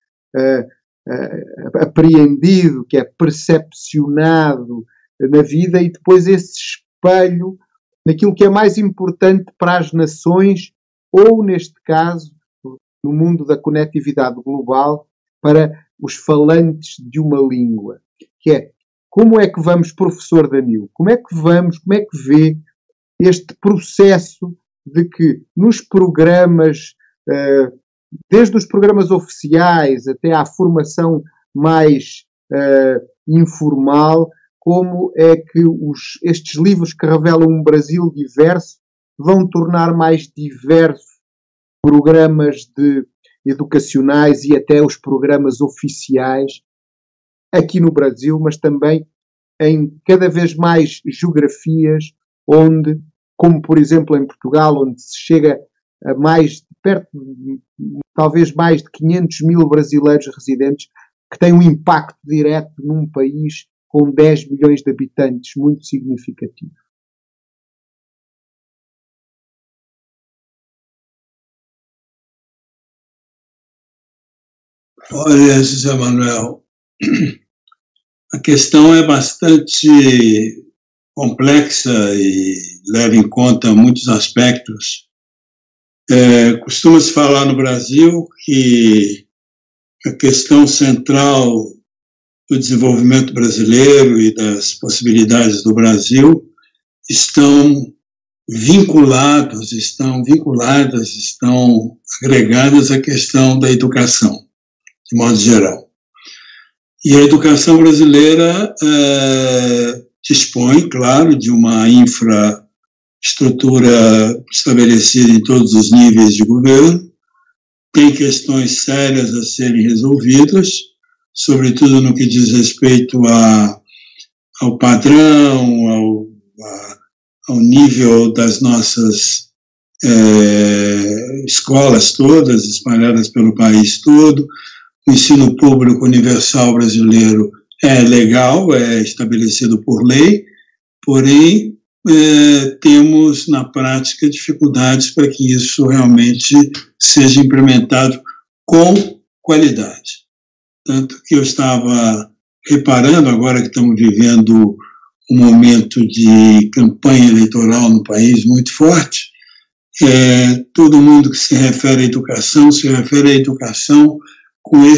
apreendido, que é percepcionado na vida, e depois esse espelho naquilo que é mais importante para as nações, ou, neste caso, no mundo da conectividade global, para os falantes de uma língua, que é: como é que vamos, professor Danilo, como é que vê este processo de que nos programas, desde os programas oficiais até à formação mais informal, como é que estes livros que revelam um Brasil diverso vão tornar mais diversos programas educacionais e até os programas oficiais aqui no Brasil, mas também em cada vez mais geografias onde, como por exemplo em Portugal, onde se chega a talvez mais de 500 mil brasileiros residentes, que têm um impacto direto num país com 10 milhões de habitantes, muito significativo. Olha, José Manuel, a questão é bastante complexa e leva em conta muitos aspectos. Costuma-se falar no Brasil que a questão central do desenvolvimento brasileiro e das possibilidades do Brasil estão vinculadas, estão agregadas à questão da educação, de modo geral. E a educação brasileira dispõe, claro, de uma infraestrutura estabelecida em todos os níveis de governo, tem questões sérias a serem resolvidas, sobretudo no que diz respeito ao padrão, ao nível das nossas escolas todas, espalhadas pelo país todo. O ensino público universal brasileiro é legal, é estabelecido por lei, porém temos na prática dificuldades para que isso realmente seja implementado com qualidade. Tanto que eu estava reparando, agora que estamos vivendo um momento de campanha eleitoral no país muito forte, todo mundo que se refere à educação com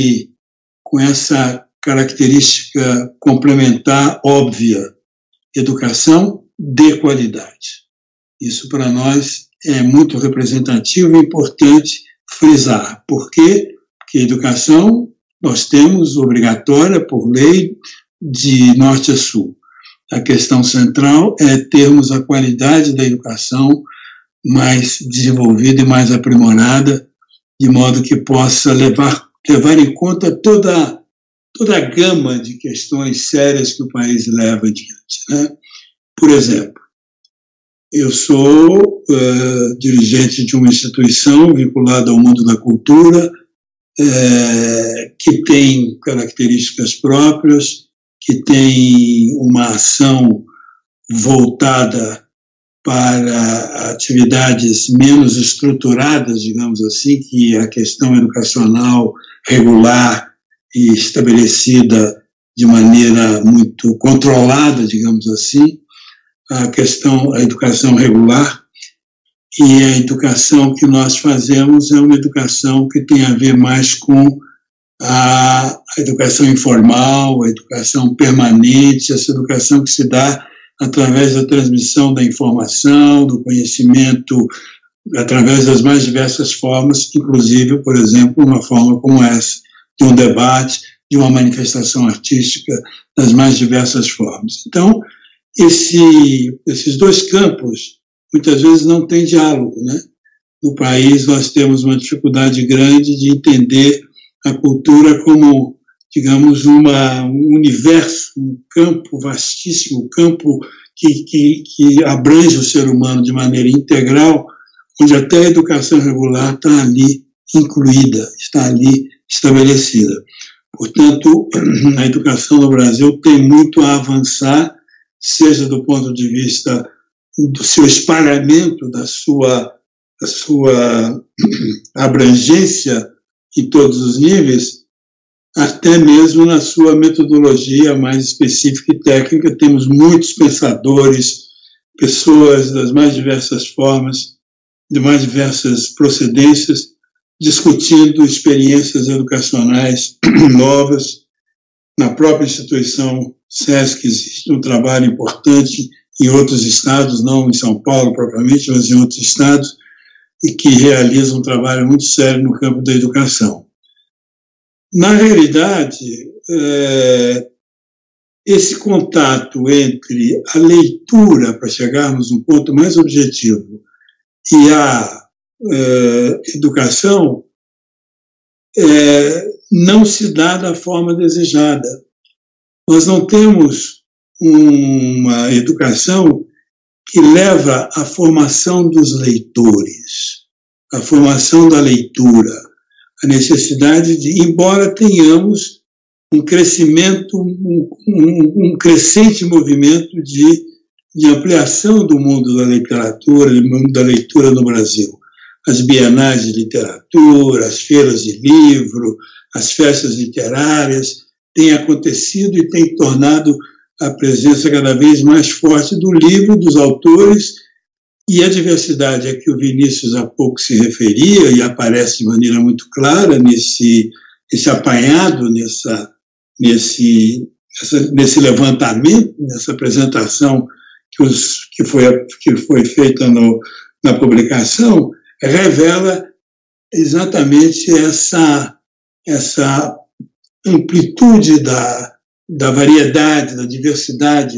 essa característica complementar óbvia: educação de qualidade. Isso para nós é muito representativo e importante frisar. Por quê? Porque a educação nós temos obrigatória por lei de norte a sul. A questão central é termos a qualidade da educação mais desenvolvida e mais aprimorada, de modo que possa levar em conta toda a gama de questões sérias que o país leva adiante, né? Por exemplo, eu sou dirigente de uma instituição vinculada ao mundo da cultura, que tem características próprias, que tem uma ação voltada para atividades menos estruturadas, digamos assim, que a questão educacional regular e estabelecida de maneira muito controlada, digamos assim, a educação regular. E a educação que nós fazemos é uma educação que tem a ver mais com a educação informal, a educação permanente, essa educação que se dá através da transmissão da informação, do conhecimento, através das mais diversas formas, inclusive, por exemplo, uma forma como essa, de um debate, de uma manifestação artística, das mais diversas formas. Então, esses dois campos, muitas vezes, não têm diálogo, né? No país, nós temos uma dificuldade grande de entender a cultura como, digamos, um universo, um campo vastíssimo, um campo que abrange o ser humano de maneira integral, onde até a educação regular está ali incluída, está ali estabelecida. Portanto, a educação no Brasil tem muito a avançar, seja do ponto de vista do seu espalhamento, da sua abrangência em todos os níveis, até mesmo na sua metodologia mais específica e técnica. Temos muitos pensadores, pessoas das mais diversas formas, de mais diversas procedências, discutindo experiências educacionais novas. Na própria instituição SESC existe um trabalho importante em outros estados, não em São Paulo propriamente, mas em outros estados, e que realiza um trabalho muito sério no campo da educação. Na realidade, esse contato entre a leitura, para chegarmos a um ponto mais objetivo, e a educação, não se dá da forma desejada. Nós não temos uma educação que leva à formação dos leitores, à formação da leitura, a necessidade de, embora tenhamos um crescimento, um crescente movimento de ampliação do mundo da literatura, do mundo da leitura no Brasil. As bienais de literatura, as feiras de livro, as festas literárias têm acontecido e têm tornado a presença cada vez mais forte do livro, dos autores, e a diversidade a que o Vinícius há pouco se referia, e aparece de maneira muito clara nesse apanhado, nesse levantamento, nessa apresentação que foi feita na publicação, revela exatamente essa amplitude da variedade, da diversidade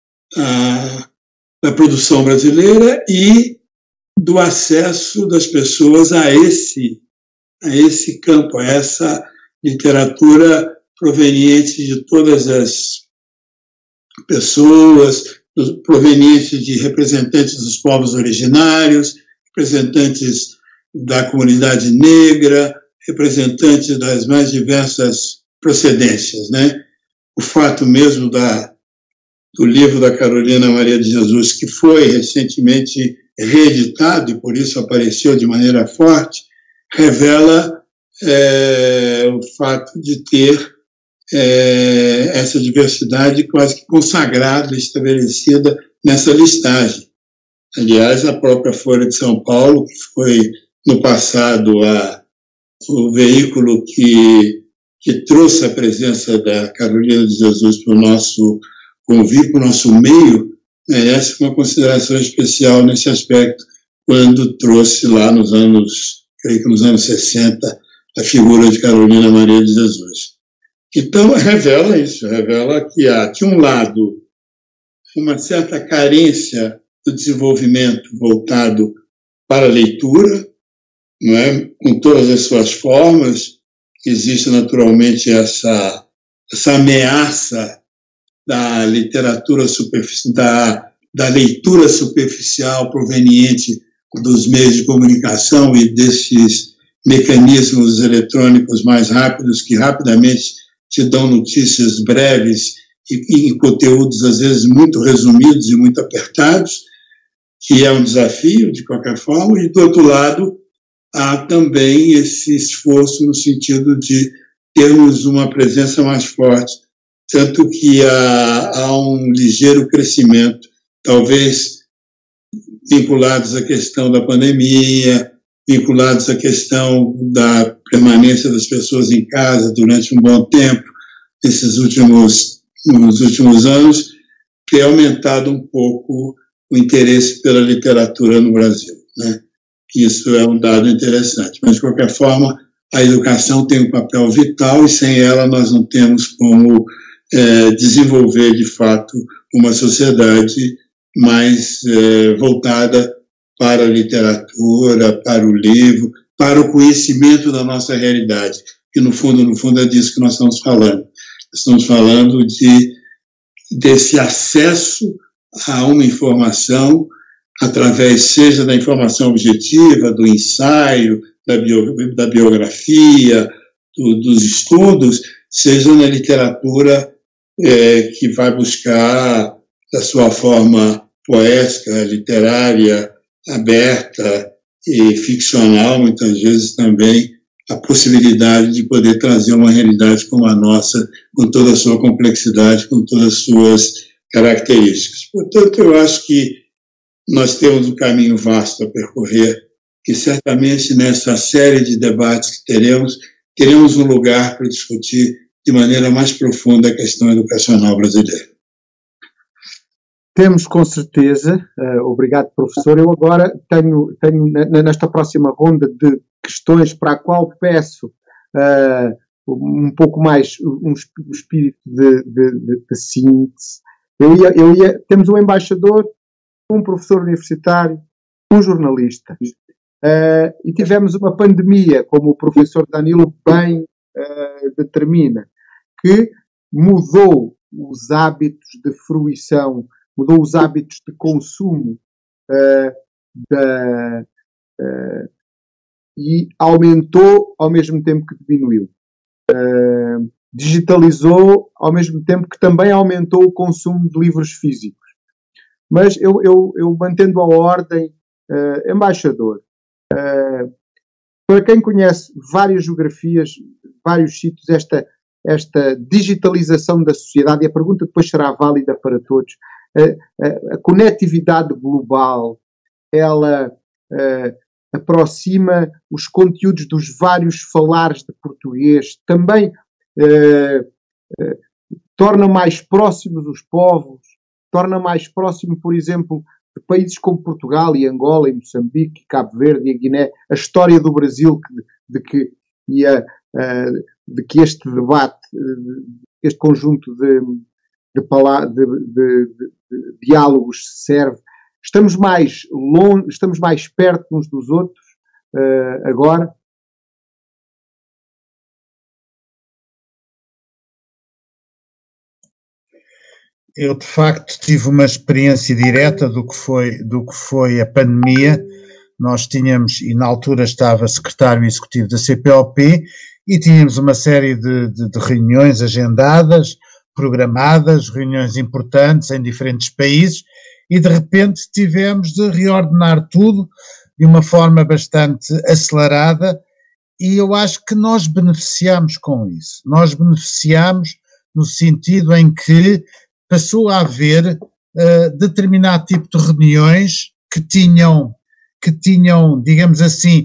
da produção brasileira e do acesso das pessoas a esse campo, a essa literatura proveniente de todas as pessoas, proveniente de representantes dos povos originários, representantes da comunidade negra, representantes das mais diversas procedências, né? O fato mesmo do livro da Carolina Maria de Jesus, que foi recentemente reeditado e por isso apareceu de maneira forte, revela o fato de ter essa diversidade quase que consagrada, estabelecida nessa listagem. Aliás, a própria Folha de São Paulo, que foi no passado o veículo que trouxe a presença da Carolina de Jesus para o nosso convívio, para o nosso meio, merece uma consideração especial nesse aspecto, quando trouxe lá creio que nos anos 60, a figura de Carolina Maria de Jesus. Então, revela isso, revela que há, de um lado, uma certa carência do desenvolvimento voltado para a leitura, não é? Com todas as suas formas. Existe naturalmente essa ameaça da literatura da leitura superficial proveniente dos meios de comunicação e desses mecanismos eletrônicos mais rápidos que rapidamente te dão notícias breves e em conteúdos às vezes muito resumidos e muito apertados, que é um desafio de qualquer forma, e do outro lado há também esse esforço no sentido de termos uma presença mais forte, tanto que há um ligeiro crescimento, talvez vinculados à questão da pandemia, vinculados à questão da permanência das pessoas em casa durante um bom tempo, nos últimos anos, tem aumentado um pouco o interesse pela literatura no Brasil, né? Isso é um dado interessante. Mas, de qualquer forma, a educação tem um papel vital e, sem ela, nós não temos como desenvolver, de fato, uma sociedade mais voltada para a literatura, para o livro, para o conhecimento da nossa realidade, que, no fundo, é disso que nós estamos falando. Estamos falando desse acesso a uma informação através, seja da informação objetiva, do ensaio, da biografia, dos estudos, seja na literatura que vai buscar, da sua forma poética, literária, aberta e ficcional, muitas vezes também, a possibilidade de poder trazer uma realidade como a nossa, com toda a sua complexidade, com todas as suas características. Portanto, eu acho que nós temos um caminho vasto a percorrer, que certamente nessa série de debates que teremos um lugar para discutir de maneira mais profunda a questão educacional brasileira. Temos, com certeza. Obrigado, professor. Eu agora tenho nesta próxima ronda de questões para a qual peço um pouco mais um espírito de síntese. Temos um embaixador, um professor universitário, um jornalista. E tivemos uma pandemia, como o professor Danilo bem determina, que mudou os hábitos de fruição, mudou os hábitos de consumo e aumentou ao mesmo tempo que diminuiu. Digitalizou ao mesmo tempo que também aumentou o consumo de livros físicos. Mas eu mantendo a ordem, embaixador, para quem conhece várias geografias, vários sítios, esta digitalização da sociedade, e a pergunta depois será válida para todos, a conectividade global, ela aproxima os conteúdos dos vários falares de português, também torna mais próximos os povos, torna mais próximo, por exemplo, de países como Portugal e Angola e Moçambique, Cabo Verde e a Guiné, a história do Brasil, de que este debate, este conjunto de diálogos serve. Estamos mais longe, estamos mais perto uns dos outros agora. Eu, de facto, tive uma experiência direta do que foi a pandemia. Nós tínhamos, e na altura estava secretário executivo da CPLP, e tínhamos uma série de reuniões agendadas, programadas, reuniões importantes em diferentes países, e de repente tivemos de reordenar tudo de uma forma bastante acelerada, e eu acho que nós beneficiamos com isso. Nós beneficiamos no sentido em que passou a haver determinado tipo de reuniões que tinham, digamos assim,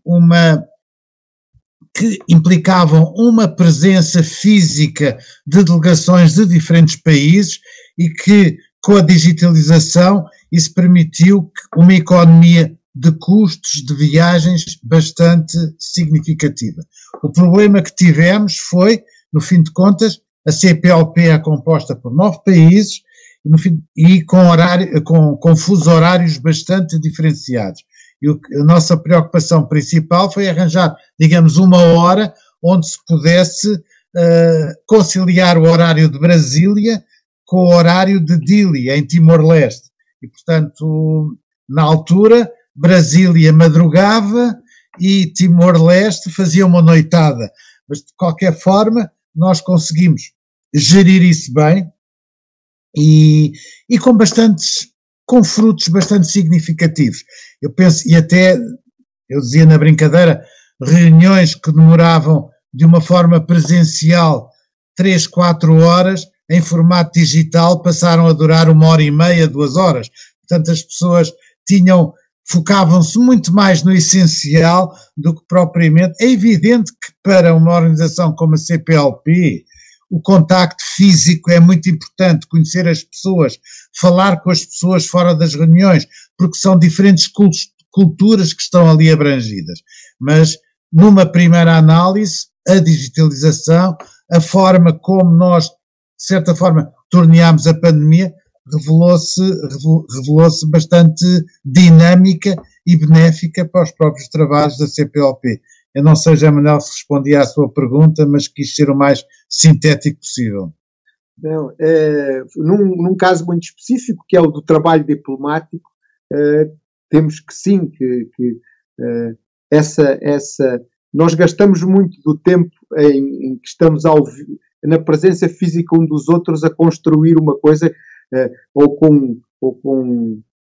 que implicavam uma presença física de delegações de diferentes países e que, com a digitalização, isso permitiu uma economia de custos de viagens bastante significativa. O problema que tivemos foi, no fim de contas, a CPLP é composta por 9 países e com fusos horários bastante diferenciados. E a nossa preocupação principal foi arranjar, digamos, uma hora onde se pudesse conciliar o horário de Brasília com o horário de Dili, em Timor-Leste. E, portanto, na altura, Brasília madrugava e Timor-Leste fazia uma noitada. Mas, de qualquer forma, nós conseguimos gerir isso bem e com frutos bastante significativos. Eu penso, e até, eu dizia na brincadeira, reuniões que demoravam de uma forma presencial 3, 4 horas, em formato digital passaram a durar 1h30, 2 horas. Portanto, as pessoas focavam-se muito mais no essencial do que propriamente. É evidente que para uma organização como a CPLP, o contacto físico é muito importante, conhecer as pessoas, falar com as pessoas fora das reuniões, porque são diferentes culturas que estão ali abrangidas. Mas, numa primeira análise, a digitalização, a forma como nós, de certa forma, torneámos a pandemia, revelou-se bastante dinâmica e benéfica para os próprios trabalhos da CPLP. Eu não sei, José Manuel, se respondi à sua pergunta, mas quis ser o mais sintético possível. Não, num caso muito específico, que é o do trabalho diplomático, temos que sim, nós gastamos muito do tempo em que estamos na presença física um dos outros a construir uma coisa, ou com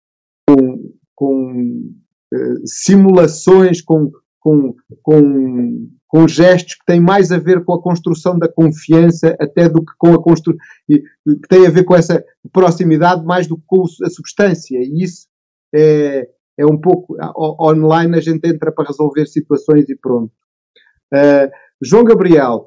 simulações, com gestos que têm mais a ver com a construção da confiança até do que com que tem a ver com essa proximidade mais do que com a substância. E isso é um pouco online, a gente entra para resolver situações e pronto. João Gabriel,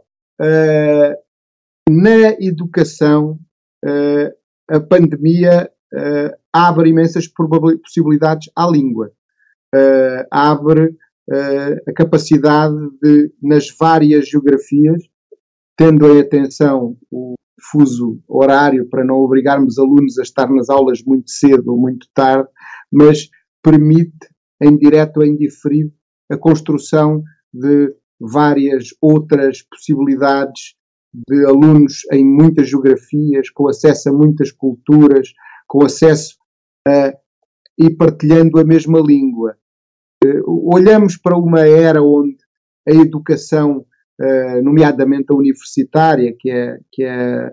na educação, a pandemia abre imensas possibilidades à língua. Abre a capacidade de, nas várias geografias, tendo em atenção o fuso horário para não obrigarmos alunos a estar nas aulas muito cedo ou muito tarde, mas permite, em direto ou em diferido, a construção de várias outras possibilidades de alunos em muitas geografias, com acesso a muitas culturas, com acesso e partilhando a mesma língua. Olhamos para uma era onde a educação, nomeadamente a universitária, que é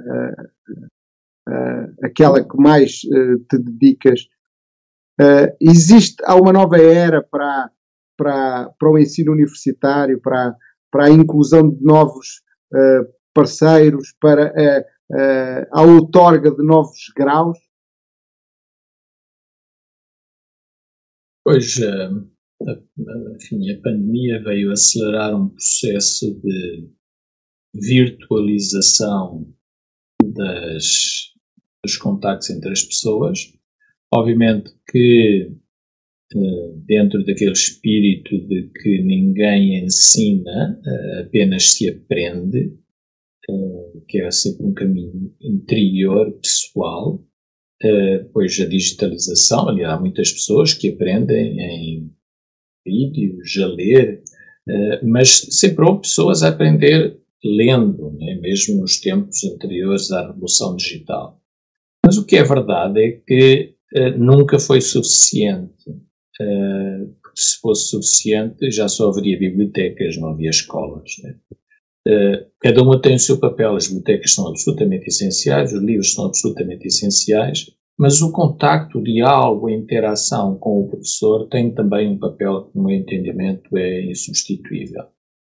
aquela que mais te dedicas, há uma nova era para o ensino universitário, para a inclusão de novos parceiros, para a outorga de novos graus? Pois, enfim, a pandemia veio acelerar um processo de virtualização dos contactos entre as pessoas. Obviamente que dentro daquele espírito de que ninguém ensina, apenas se aprende, que é sempre um caminho interior, pessoal, pois a digitalização, aliás, há muitas pessoas que aprendem em vídeos, a ler, mas sempre houve pessoas a aprender lendo, né? Mesmo nos tempos anteriores à Revolução Digital. Mas o que é verdade é que nunca foi suficiente. Porque se fosse suficiente já só haveria bibliotecas, não havia escolas, né? Cada uma tem o seu papel, as bibliotecas são absolutamente essenciais, os livros são absolutamente essenciais, mas o contacto, o diálogo, a interação com o professor tem também um papel que, no meu entendimento, é insubstituível.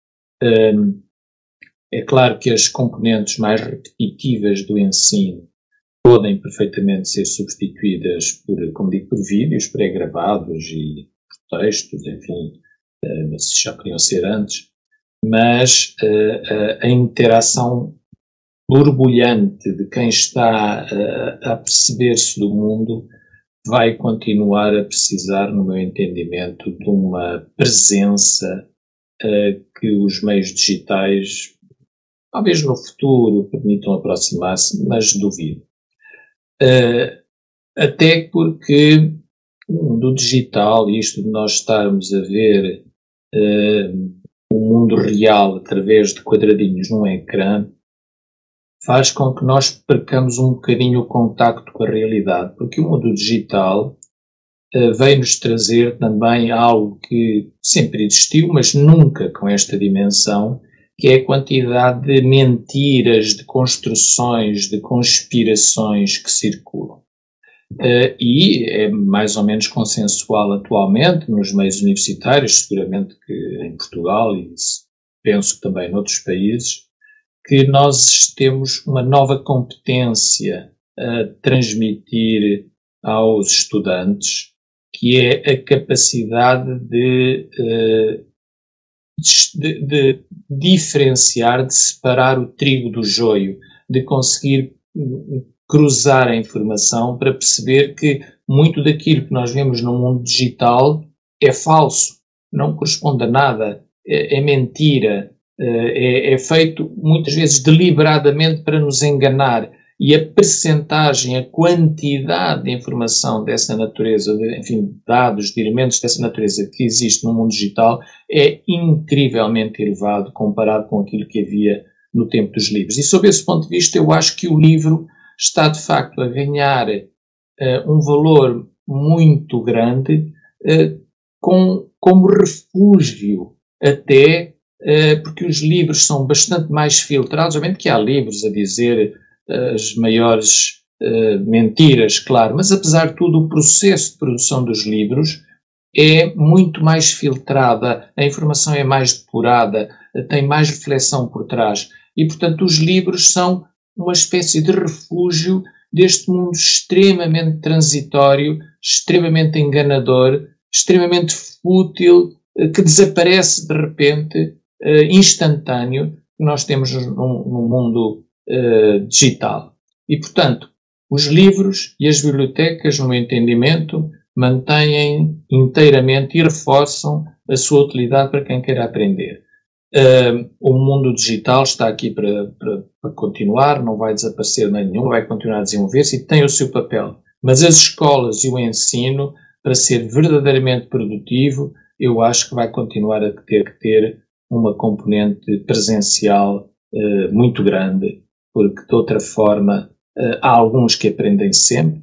É claro que as componentes mais repetitivas do ensino podem perfeitamente ser substituídas por, como digo, por vídeos pré-gravados e por textos, enfim, já podiam ser antes, mas a interação borbulhante de quem está a perceber-se do mundo vai continuar a precisar, no meu entendimento, de uma presença que os meios digitais, talvez no futuro, permitam aproximar-se, mas duvido. Até porque o mundo digital, e isto de nós estarmos a ver o mundo real através de quadradinhos num ecrã, faz com que nós percamos um bocadinho o contacto com a realidade, porque o mundo digital veio-nos trazer também algo que sempre existiu, mas nunca com esta dimensão, que é a quantidade de mentiras, de construções, de conspirações que circulam. E é mais ou menos consensual atualmente nos meios universitários, seguramente que em Portugal e penso que também noutros países, que nós temos uma nova competência a transmitir aos estudantes, que é a capacidade de diferenciar, de separar o trigo do joio, de conseguir cruzar a informação para perceber que muito daquilo que nós vemos no mundo digital é falso, não corresponde a nada, é mentira, é feito muitas vezes deliberadamente para nos enganar. E a percentagem, a quantidade de informação dessa natureza, enfim, dados, de elementos dessa natureza que existe no mundo digital é incrivelmente elevado comparado com aquilo que havia no tempo dos livros. E sob esse ponto de vista, eu acho que o livro está de facto a ganhar um valor muito grande como refúgio até, porque os livros são bastante mais filtrados. Obviamente que há livros a dizer as maiores mentiras, claro, mas apesar de tudo o processo de produção dos livros é muito mais filtrada, a informação é mais depurada, tem mais reflexão por trás e, portanto, os livros são uma espécie de refúgio deste mundo extremamente transitório, extremamente enganador, extremamente fútil, que desaparece de repente, instantâneo, que nós temos no mundo digital. E, portanto, os livros e as bibliotecas, no meu entendimento, mantêm inteiramente e reforçam a sua utilidade para quem queira aprender. O mundo digital está aqui para continuar, não vai desaparecer nenhum, vai continuar a desenvolver-se e tem o seu papel. Mas as escolas e o ensino, para ser verdadeiramente produtivo, eu acho que vai continuar a ter que ter uma componente presencial muito grande, porque de outra forma há alguns que aprendem sempre,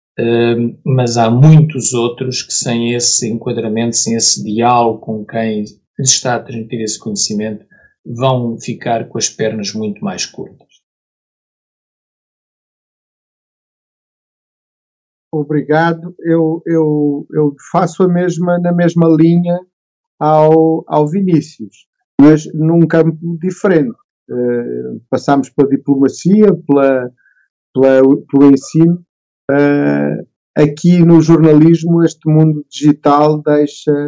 mas há muitos outros que sem esse enquadramento, sem esse diálogo com quem lhes está a transmitir esse conhecimento, vão ficar com as pernas muito mais curtas. Obrigado. Eu faço na mesma linha ao Vinícius, mas num campo diferente. Passámos pela diplomacia, pelo ensino. Aqui no jornalismo, este mundo digital deixa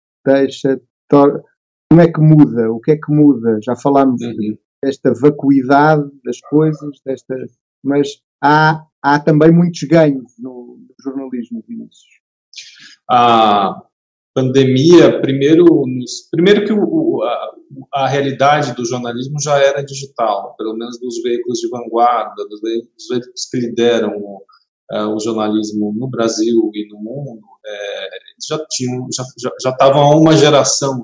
como é que muda? O que é que muda? Já falámos desta vacuidade das coisas, mas há também muitos ganhos no jornalismo, Vinícius. A pandemia, primeiro que a realidade do jornalismo já era digital, pelo menos dos veículos de vanguarda, dos veículos que lideram o jornalismo no Brasil e no mundo, eles já estavam há uma geração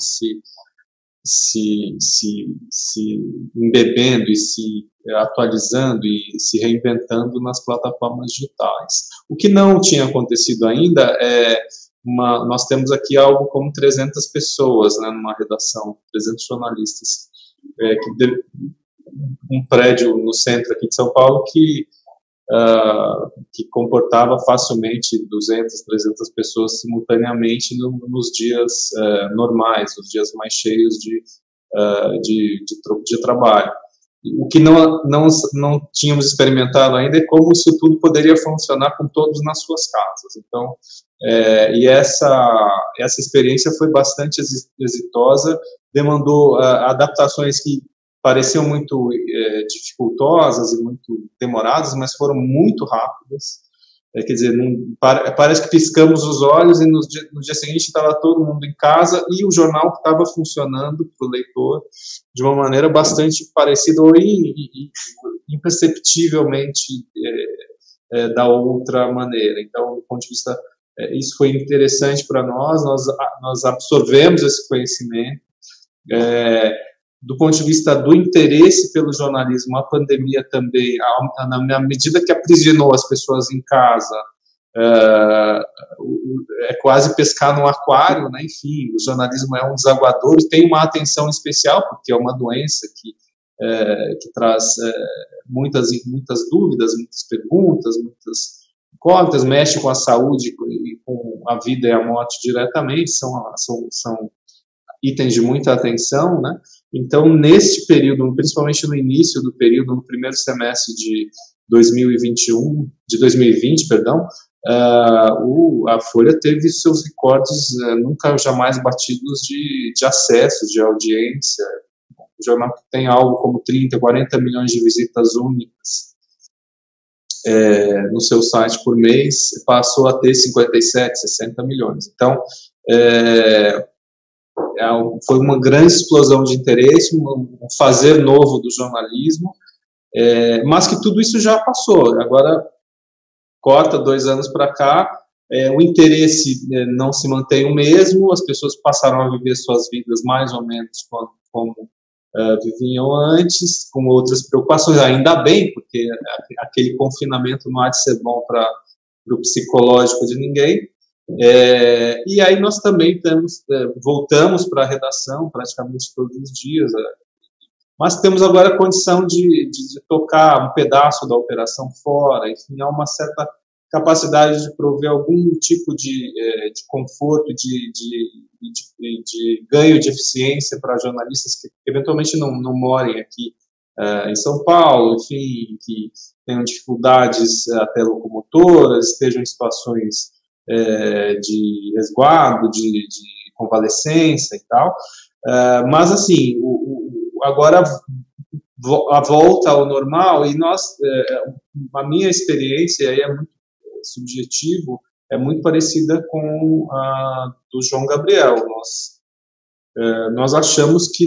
se embebendo e se atualizando e se reinventando nas plataformas digitais. O que não tinha acontecido ainda nós temos aqui algo como 300 pessoas, né, numa redação, 300 jornalistas, um prédio no centro aqui de São Paulo que comportava facilmente 200, 300 pessoas simultaneamente nos dias normais, os dias mais cheios de trabalho. O que não tínhamos experimentado ainda é como isso tudo poderia funcionar com todos nas suas casas. Então, e essa experiência foi bastante exitosa, demandou adaptações que pareciam muito dificultosas e muito demoradas, mas foram muito rápidas. quer dizer, parece que piscamos os olhos e no dia seguinte estava todo mundo em casa e o jornal estava funcionando para o leitor de uma maneira bastante parecida ou imperceptivelmente da outra maneira. Então, do ponto de vista, isso foi interessante para nós absorvemos esse conhecimento. Do ponto de vista do interesse pelo jornalismo, a pandemia também, na medida que aprisionou as pessoas em casa, é quase pescar num aquário, né? Enfim, o jornalismo é um desaguador e tem uma atenção especial, porque é uma doença que traz muitas dúvidas, muitas perguntas, muitas incógnitas, mexe com a saúde e com a vida e a morte diretamente, são itens de muita atenção, né? Então, neste período, principalmente no início do período, no primeiro semestre de 2020, a Folha teve seus recordes nunca jamais batidos de acessos, de audiência. O jornal que tem algo como 30, 40 milhões de visitas únicas no seu site por mês, passou a ter 57, 60 milhões. Então, foi uma grande explosão de interesse, um fazer novo do jornalismo, mas que tudo isso já passou. Agora, corta 2 anos para cá, o interesse não se mantém o mesmo, as pessoas passaram a viver suas vidas mais ou menos como viviam antes, com outras preocupações, ainda bem, porque aquele confinamento não há de ser bom para o psicológico de ninguém. E aí nós também voltamos para a redação praticamente todos os dias, mas temos agora a condição de tocar um pedaço da operação fora, enfim, há uma certa capacidade de prover algum tipo de conforto, de ganho de eficiência para jornalistas que eventualmente não morem aqui em São Paulo, enfim, que tenham dificuldades até locomotoras, estejam em situações de resguardo, de convalescência e tal, mas assim, agora a volta ao normal, e a minha experiência aí é muito subjetivo, é muito parecida com a do João Gabriel. Nós achamos que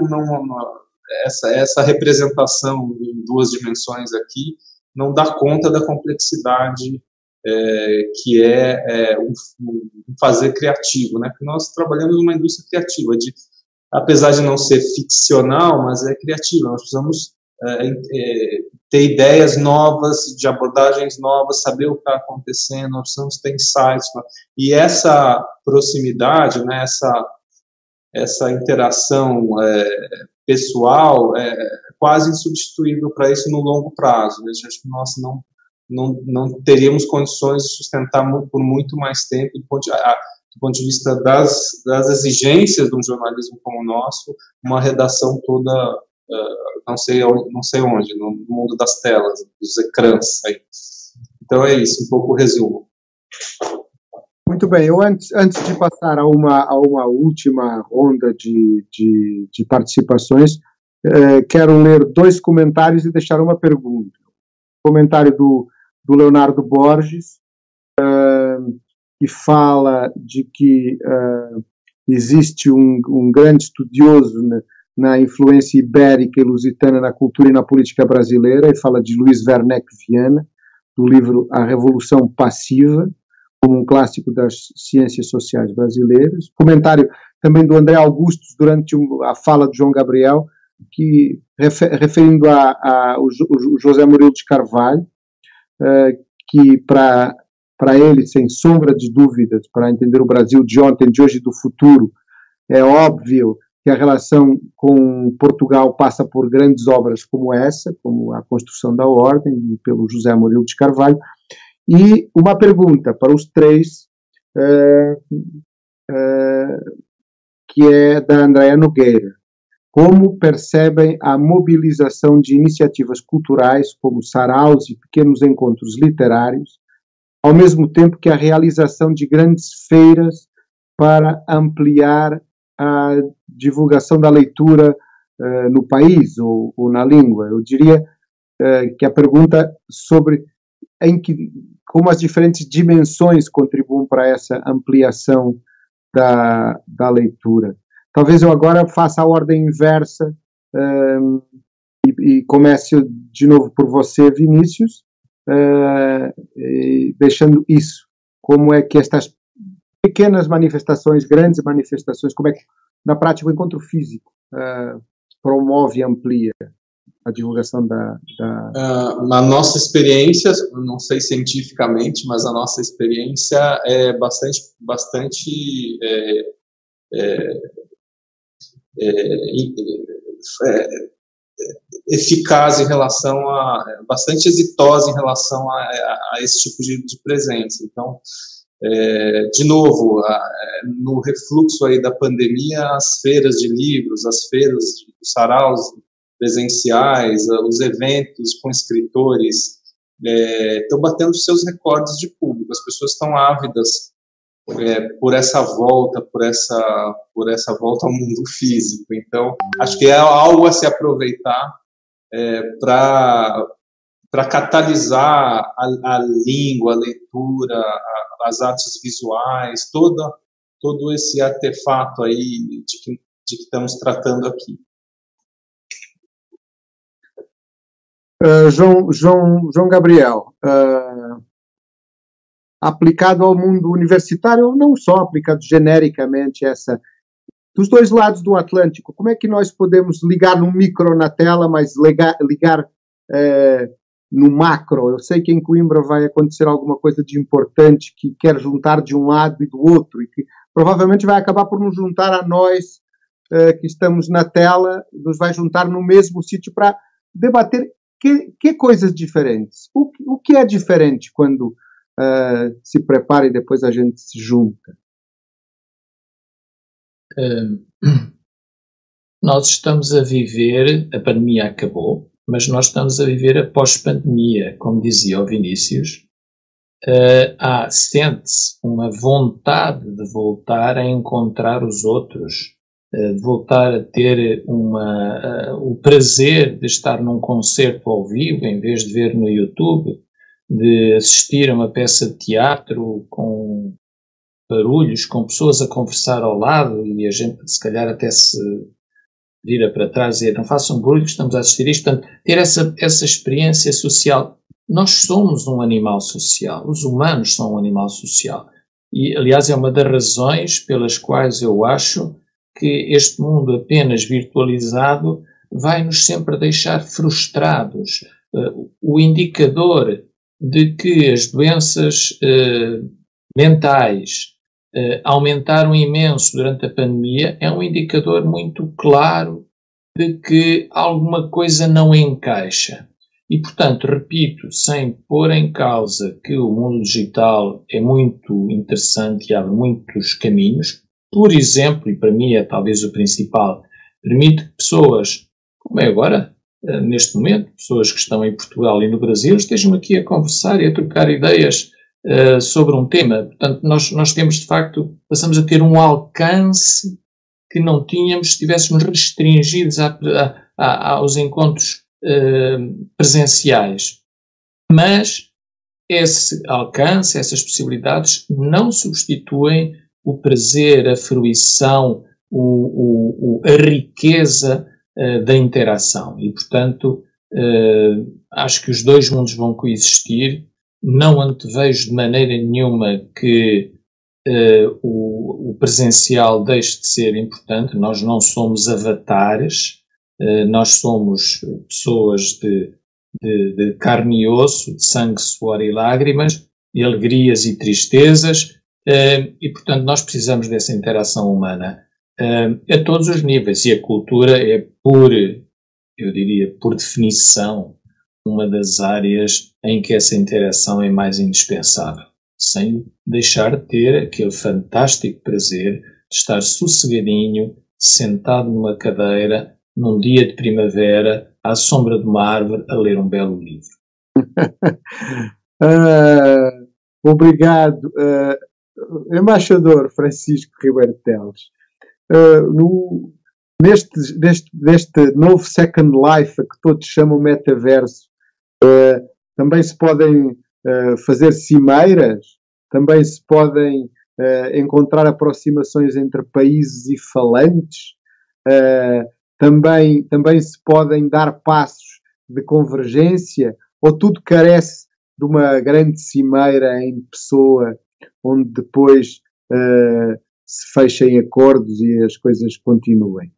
essa representação em 2 dimensões aqui não dá conta da complexidade que um fazer criativo, né? Porque nós trabalhamos numa indústria criativa, apesar de não ser ficcional, mas é criativa. Nós precisamos ter ideias novas, de abordagens novas, saber o que está acontecendo, nós precisamos ter insights. E essa proximidade, né, essa interação pessoal é quase insubstituível para isso no longo prazo. Eu acho que nós não teríamos condições de sustentar por muito mais tempo, do ponto de vista das exigências de um jornalismo como o nosso, uma redação toda, não sei onde, no mundo das telas, dos ecrãs. Aí. Então é isso, um pouco o resumo. Muito bem, eu antes de passar a uma última ronda de participações, quero ler 2 comentários e deixar uma pergunta. Comentário do Leonardo Borges, que fala de que existe um grande estudioso na influência ibérica e lusitana na cultura e na política brasileira, e fala de Luiz Werneck Viana, do livro A Revolução Passiva, como um clássico das ciências sociais brasileiras. Comentário também do André Augustos, durante a fala de João Gabriel, que referindo o José Murilo de Carvalho, que para ele, sem sombra de dúvidas, para entender o Brasil de ontem, de hoje e do futuro, é óbvio que a relação com Portugal passa por grandes obras como essa, como a Construção da Ordem, pelo José Murilo de Carvalho. E uma pergunta para os 3, que é da Andréa Nogueira. Como percebem a mobilização de iniciativas culturais como saraus e pequenos encontros literários, ao mesmo tempo que a realização de grandes feiras para ampliar a divulgação da leitura no país ou na língua? Eu diria que a pergunta sobre como as diferentes dimensões contribuem para essa ampliação da leitura. Talvez eu agora faça a ordem inversa e comece de novo por você, Vinícius, deixando isso. Como é que estas pequenas manifestações, grandes manifestações, como é que na prática o encontro físico promove e amplia a divulgação Na nossa experiência, não sei cientificamente, mas a nossa experiência é bastante eficaz em relação bastante exitosa em relação a esse tipo de presença. Então, de novo, no refluxo aí da pandemia, as feiras de livros, as feiras de saraus presenciais, os eventos com escritores estão batendo seus recordes de público. As pessoas estão ávidas por essa volta, por essa volta ao mundo físico. Então, acho que é algo a se aproveitar para catalisar a língua, a leitura, as artes visuais, todo esse artefato aí de que estamos tratando aqui. João Gabriel, aplicado ao mundo universitário, não só aplicado genericamente dos dois lados do Atlântico, como é que nós podemos ligar no micro na tela, mas ligar no macro? Eu sei que em Coimbra vai acontecer alguma coisa de importante que quer juntar de um lado e do outro, e que provavelmente vai acabar por nos juntar a nós que estamos na tela, nos vai juntar no mesmo sítio para debater que coisas diferentes. O que é diferente quando se prepara e depois a gente se junta? Nós estamos a viver, a pandemia acabou, mas nós estamos a viver a pós-pandemia, como dizia o Vinícius. Sente-se uma vontade de voltar a encontrar os outros, de voltar a ter o prazer de estar num concerto ao vivo, em vez de ver no YouTube, de assistir a uma peça de teatro com barulhos, com pessoas a conversar ao lado, e a gente se calhar até se vira para trás e dizer, não façam barulho, estamos a assistir isto. Portanto, ter essa experiência social. Nós somos um animal social, os humanos são um animal social. E, aliás, é uma das razões pelas quais eu acho que este mundo apenas virtualizado vai-nos sempre deixar frustrados. O indicador de que as doenças mentais aumentaram imenso durante a pandemia é um indicador muito claro de que alguma coisa não encaixa. E, portanto, repito, sem pôr em causa que o mundo digital é muito interessante e abre muitos caminhos, por exemplo, e para mim é talvez o principal, permite que pessoas, como é agora, neste momento, pessoas que estão em Portugal e no Brasil, estejam aqui a conversar e a trocar ideias sobre um tema. Portanto, nós temos, de facto, passamos a ter um alcance que não tínhamos se estivéssemos restringidos aos encontros presenciais. Mas esse alcance, essas possibilidades não substituem o prazer, a fruição, a riqueza da interação. E, portanto, acho que os dois mundos vão coexistir. Não antevejo de maneira nenhuma que o presencial deixe de ser importante. Nós não somos avatares, nós somos pessoas de carne e osso, de sangue, suor e lágrimas, e alegrias e tristezas, e, portanto, nós precisamos dessa interação humana a todos os níveis. E a cultura é, eu diria, por definição, uma das áreas em que essa interação é mais indispensável, sem deixar de ter aquele fantástico prazer de estar sossegadinho, sentado numa cadeira, num dia de primavera, à sombra de uma árvore, a ler um belo livro. Obrigado, embaixador Francisco Ribeiro Teles. Neste novo Second Life, a que todos chamam metaverso, também se podem fazer cimeiras, também se podem encontrar aproximações entre países e falantes, também se podem dar passos de convergência, ou tudo carece de uma grande cimeira em pessoa, onde depois se fechem acordos e as coisas continuem.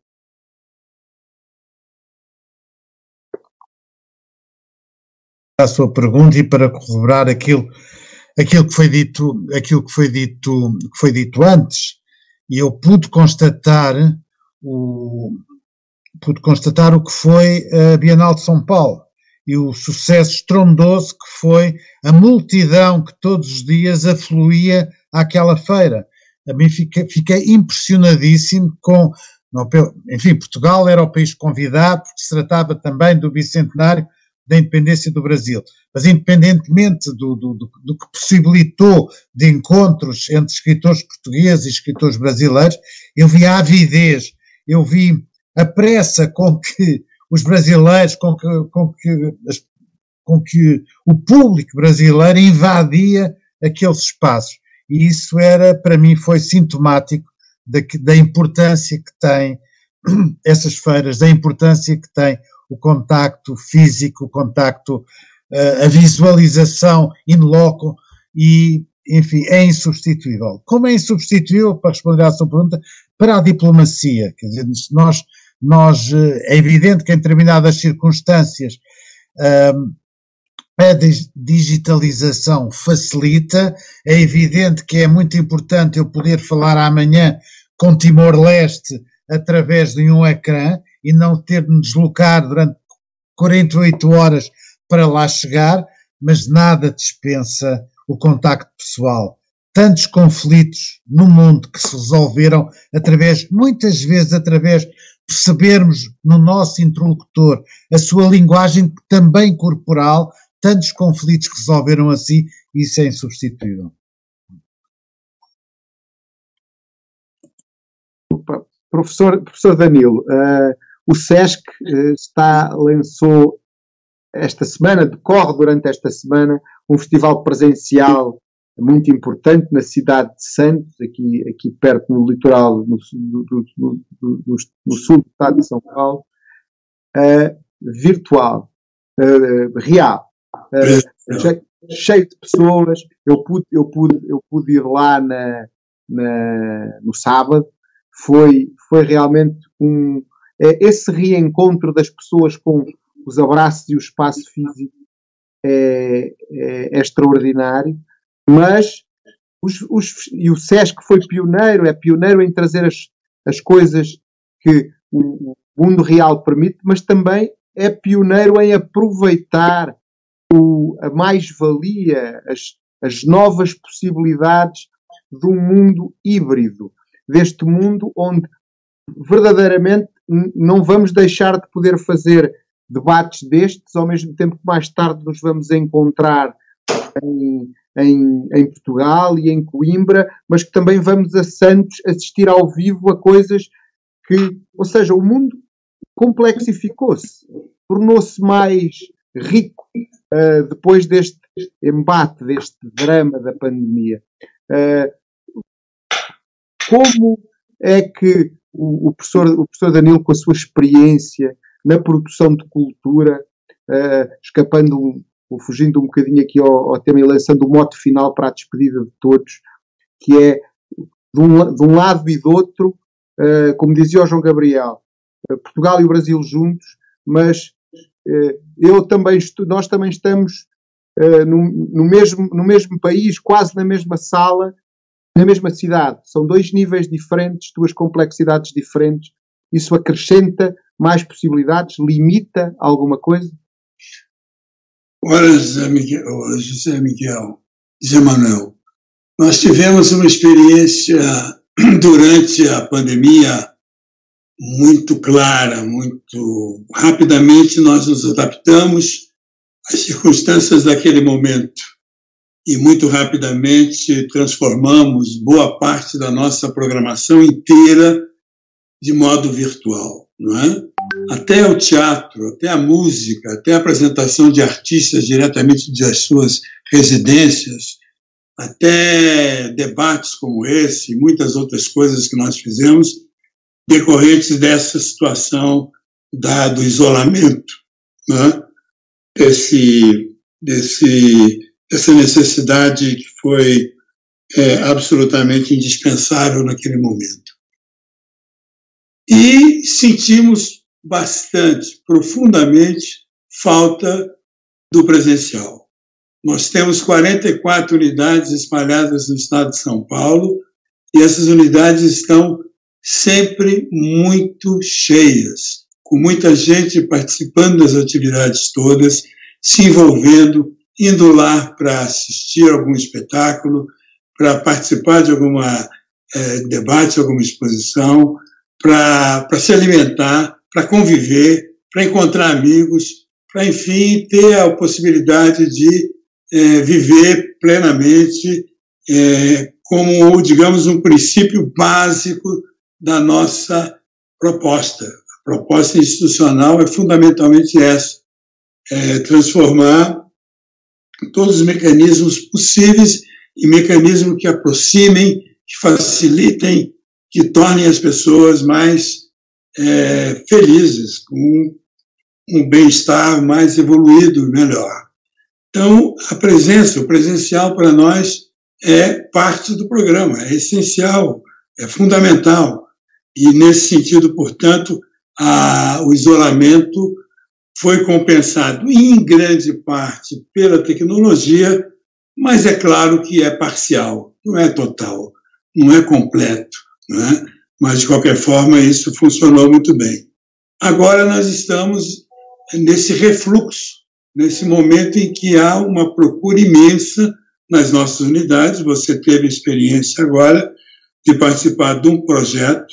A sua pergunta, e para corroborar aquilo que foi dito antes, e eu pude constatar o que foi a Bienal de São Paulo e o sucesso estrondoso que foi a multidão que todos os dias afluía àquela feira. A mim fiquei impressionadíssimo com, enfim, Portugal era o país convidado, porque se tratava também do bicentenário da independência do Brasil. Mas independentemente do que possibilitou de encontros entre escritores portugueses e escritores brasileiros, eu vi a avidez, eu vi a pressa com que os brasileiros, com que o público brasileiro invadia aqueles espaços. E isso para mim, foi sintomático da importância que têm essas feiras, da importância que tem o contacto físico, o contacto, a visualização in loco, e, enfim, é insubstituível. Como é insubstituível, para responder à sua pergunta, para a diplomacia? Quer dizer, é evidente que em determinadas circunstâncias a digitalização facilita, é evidente que é muito importante eu poder falar amanhã com Timor-Leste através de um ecrã e não ter de me deslocar durante 48 horas para lá chegar, mas nada dispensa o contacto pessoal. Tantos conflitos no mundo que se resolveram muitas vezes através de percebermos no nosso interlocutor a sua linguagem também corporal, tantos conflitos que resolveram assim, isso é insubstituível. Professor Danilo, o SESC decorre durante esta semana um festival presencial muito importante na cidade de Santos, aqui perto no litoral, no sul do estado de São Paulo, virtual, real, cheio de pessoas. Eu pude ir lá no sábado. Foi realmente esse reencontro das pessoas com os abraços e o espaço físico é extraordinário, mas o SESC foi pioneiro em trazer as coisas que o mundo real permite, mas também é pioneiro em aproveitar a mais-valia, as novas possibilidades de um mundo híbrido, deste mundo onde verdadeiramente não vamos deixar de poder fazer debates destes, ao mesmo tempo que mais tarde nos vamos encontrar em Portugal e em Coimbra, mas que também vamos a Santos assistir ao vivo a coisas ou seja, o mundo complexificou-se, tornou-se mais rico depois deste embate, deste drama da pandemia. Como é que o professor Danilo, com a sua experiência na produção de cultura, fugindo um bocadinho aqui ao tema e lançando o mote final para a despedida de todos, que é, de um lado e do outro, como dizia o João Gabriel, Portugal e o Brasil juntos, mas nós também estamos no mesmo país, quase na mesma sala, na mesma cidade. São dois níveis diferentes, duas complexidades diferentes. Isso acrescenta mais possibilidades? Limita alguma coisa? Ora, José Manuel, nós tivemos uma experiência durante a pandemia muito clara, muito rapidamente nós nos adaptamos às circunstâncias daquele momento e muito rapidamente transformamos boa parte da nossa programação inteira de modo virtual, não é? até o teatro, até a música, até a apresentação de artistas diretamente das suas residências, até debates como esse e muitas outras coisas que nós fizemos decorrentes dessa situação do isolamento, né? Dessa necessidade que foi absolutamente indispensável naquele momento. E sentimos bastante, profundamente, falta do presencial. Nós temos 44 unidades espalhadas no estado de São Paulo e essas unidades estão sempre muito cheias, com muita gente participando das atividades todas, se envolvendo, indo lá para assistir algum espetáculo, para participar de algum debate, alguma exposição, para se alimentar, para conviver, para encontrar amigos, para, enfim, ter a possibilidade de viver plenamente como, digamos, um princípio básico da nossa proposta. A proposta institucional é fundamentalmente essa, transformar todos os mecanismos possíveis em mecanismos que aproximem, que facilitem, que tornem as pessoas mais felizes, com um bem-estar mais evoluído e melhor. Então, a presença, o presencial para nós é parte do programa, é essencial, é fundamental. E, nesse sentido, portanto, o isolamento foi compensado em grande parte pela tecnologia, mas é claro que é parcial, não é total, não é completo, não é? Mas, de qualquer forma, isso funcionou muito bem. Agora nós estamos nesse refluxo, nesse momento em que há uma procura imensa nas nossas unidades. Você teve a experiência agora de participar de um projeto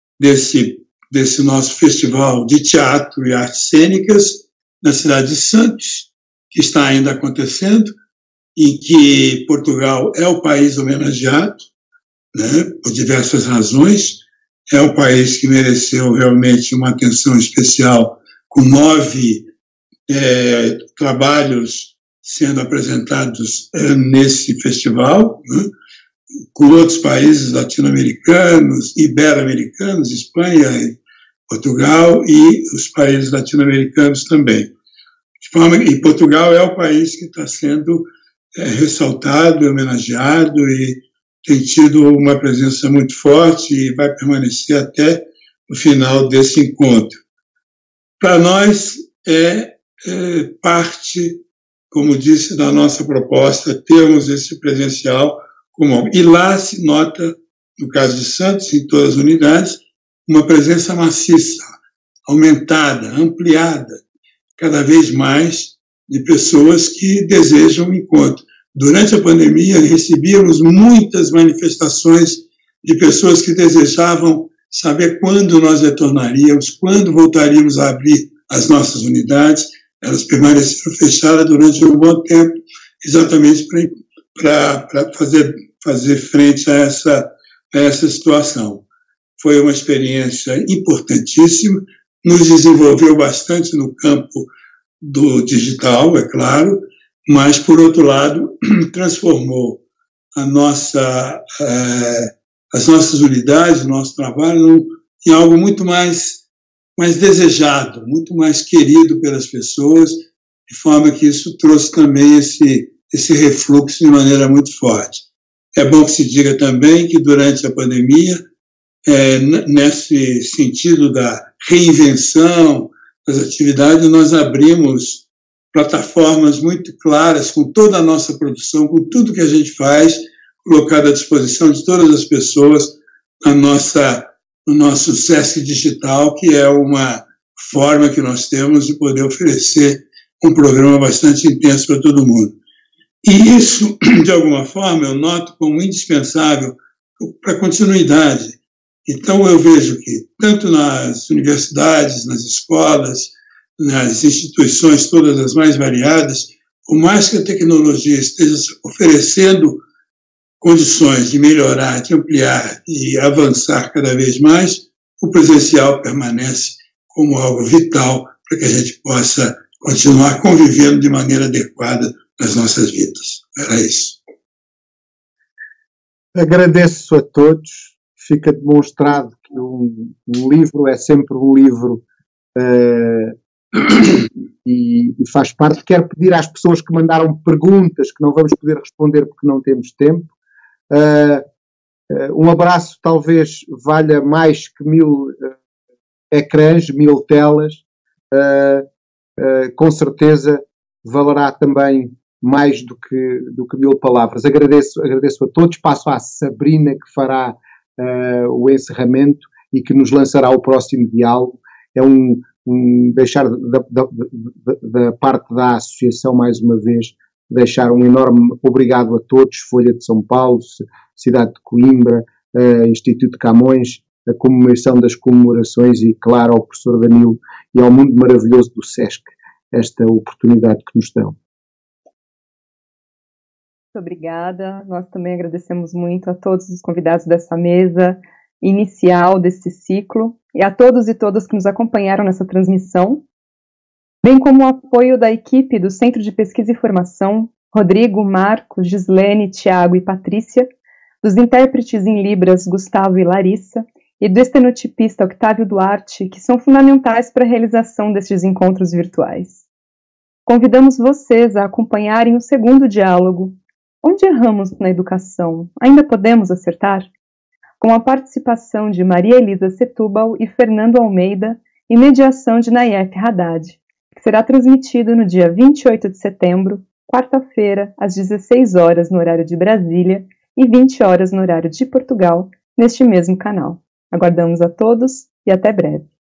desse nosso festival de teatro e artes cênicas na cidade de Santos, que está ainda acontecendo, em que Portugal é o país homenageado, né, por diversas razões. É um país que mereceu realmente uma atenção especial, com 9 trabalhos sendo apresentados nesse festival, né, com outros países latino-americanos, ibero-americanos, Espanha, Portugal e os países latino-americanos também. E Portugal é o país que está sendo ressaltado, homenageado e tem tido uma presença muito forte e vai permanecer até o final desse encontro. Para nós é parte, como disse, da nossa proposta, termos esse presencial como. E lá se nota, no caso de Santos, em todas as unidades, uma presença maciça, aumentada, ampliada, cada vez mais de pessoas que desejam um encontro. Durante a pandemia, recebíamos muitas manifestações de pessoas que desejavam saber quando nós retornaríamos, quando voltaríamos a abrir as nossas unidades. Elas permaneceram fechadas durante um bom tempo, exatamente para fazer frente a essa situação. Foi uma experiência importantíssima, nos desenvolveu bastante no campo do digital, é claro, mas, por outro lado, transformou as nossas unidades, o nosso trabalho, em algo muito mais desejado, muito mais querido pelas pessoas, de forma que isso trouxe também esse refluxo de maneira muito forte. É bom que se diga também que, durante a pandemia, nesse sentido da reinvenção das atividades, nós abrimos plataformas muito claras, com toda a nossa produção, com tudo que a gente faz, colocado à disposição de todas as pessoas no nosso SESC Digital, que é uma forma que nós temos de poder oferecer um programa bastante intenso para todo mundo. E isso, de alguma forma, eu noto como indispensável para a continuidade. Então, eu vejo que, tanto nas universidades, nas escolas, nas instituições todas as mais variadas, por mais que a tecnologia esteja oferecendo condições de melhorar, de ampliar e avançar cada vez mais, o presencial permanece como algo vital para que a gente possa continuar convivendo de maneira adequada nas nossas vidas. Era isso. Agradeço a todos. Fica demonstrado que um livro é sempre um livro e faz parte. Quero pedir às pessoas que mandaram perguntas que não vamos poder responder porque não temos tempo. Um abraço talvez valha mais que 1000 ecrãs, 1000 telas. Com certeza valerá também mais do que 1000 palavras. Agradeço a todos. Passo à Sabrina, que fará o encerramento e que nos lançará o próximo diálogo. É deixar da parte da associação, mais uma vez, deixar um enorme obrigado a todos, Folha de São Paulo, Cidade de Coimbra, Instituto de Camões, a comemoração das comemorações e, claro, ao professor Danilo e ao mundo maravilhoso do SESC, esta oportunidade que nos dão. Muito obrigada. Nós também agradecemos muito a todos os convidados dessa mesa inicial desse ciclo e a todos e todas que nos acompanharam nessa transmissão, bem como o apoio da equipe do Centro de Pesquisa e Formação, Rodrigo, Marco, Gislene, Tiago e Patrícia, dos intérpretes em Libras, Gustavo e Larissa, e do estenotipista Octávio Duarte, que são fundamentais para a realização destes encontros virtuais. Convidamos vocês a acompanharem o segundo diálogo, Onde erramos na educação? Ainda podemos acertar? Com a participação de Maria Elisa Setúbal e Fernando Almeida e mediação de Nayef Haddad, que será transmitido no dia 28 de setembro, quarta-feira, às 16 horas no horário de Brasília e 20 horas no horário de Portugal, neste mesmo canal. Aguardamos a todos e até breve.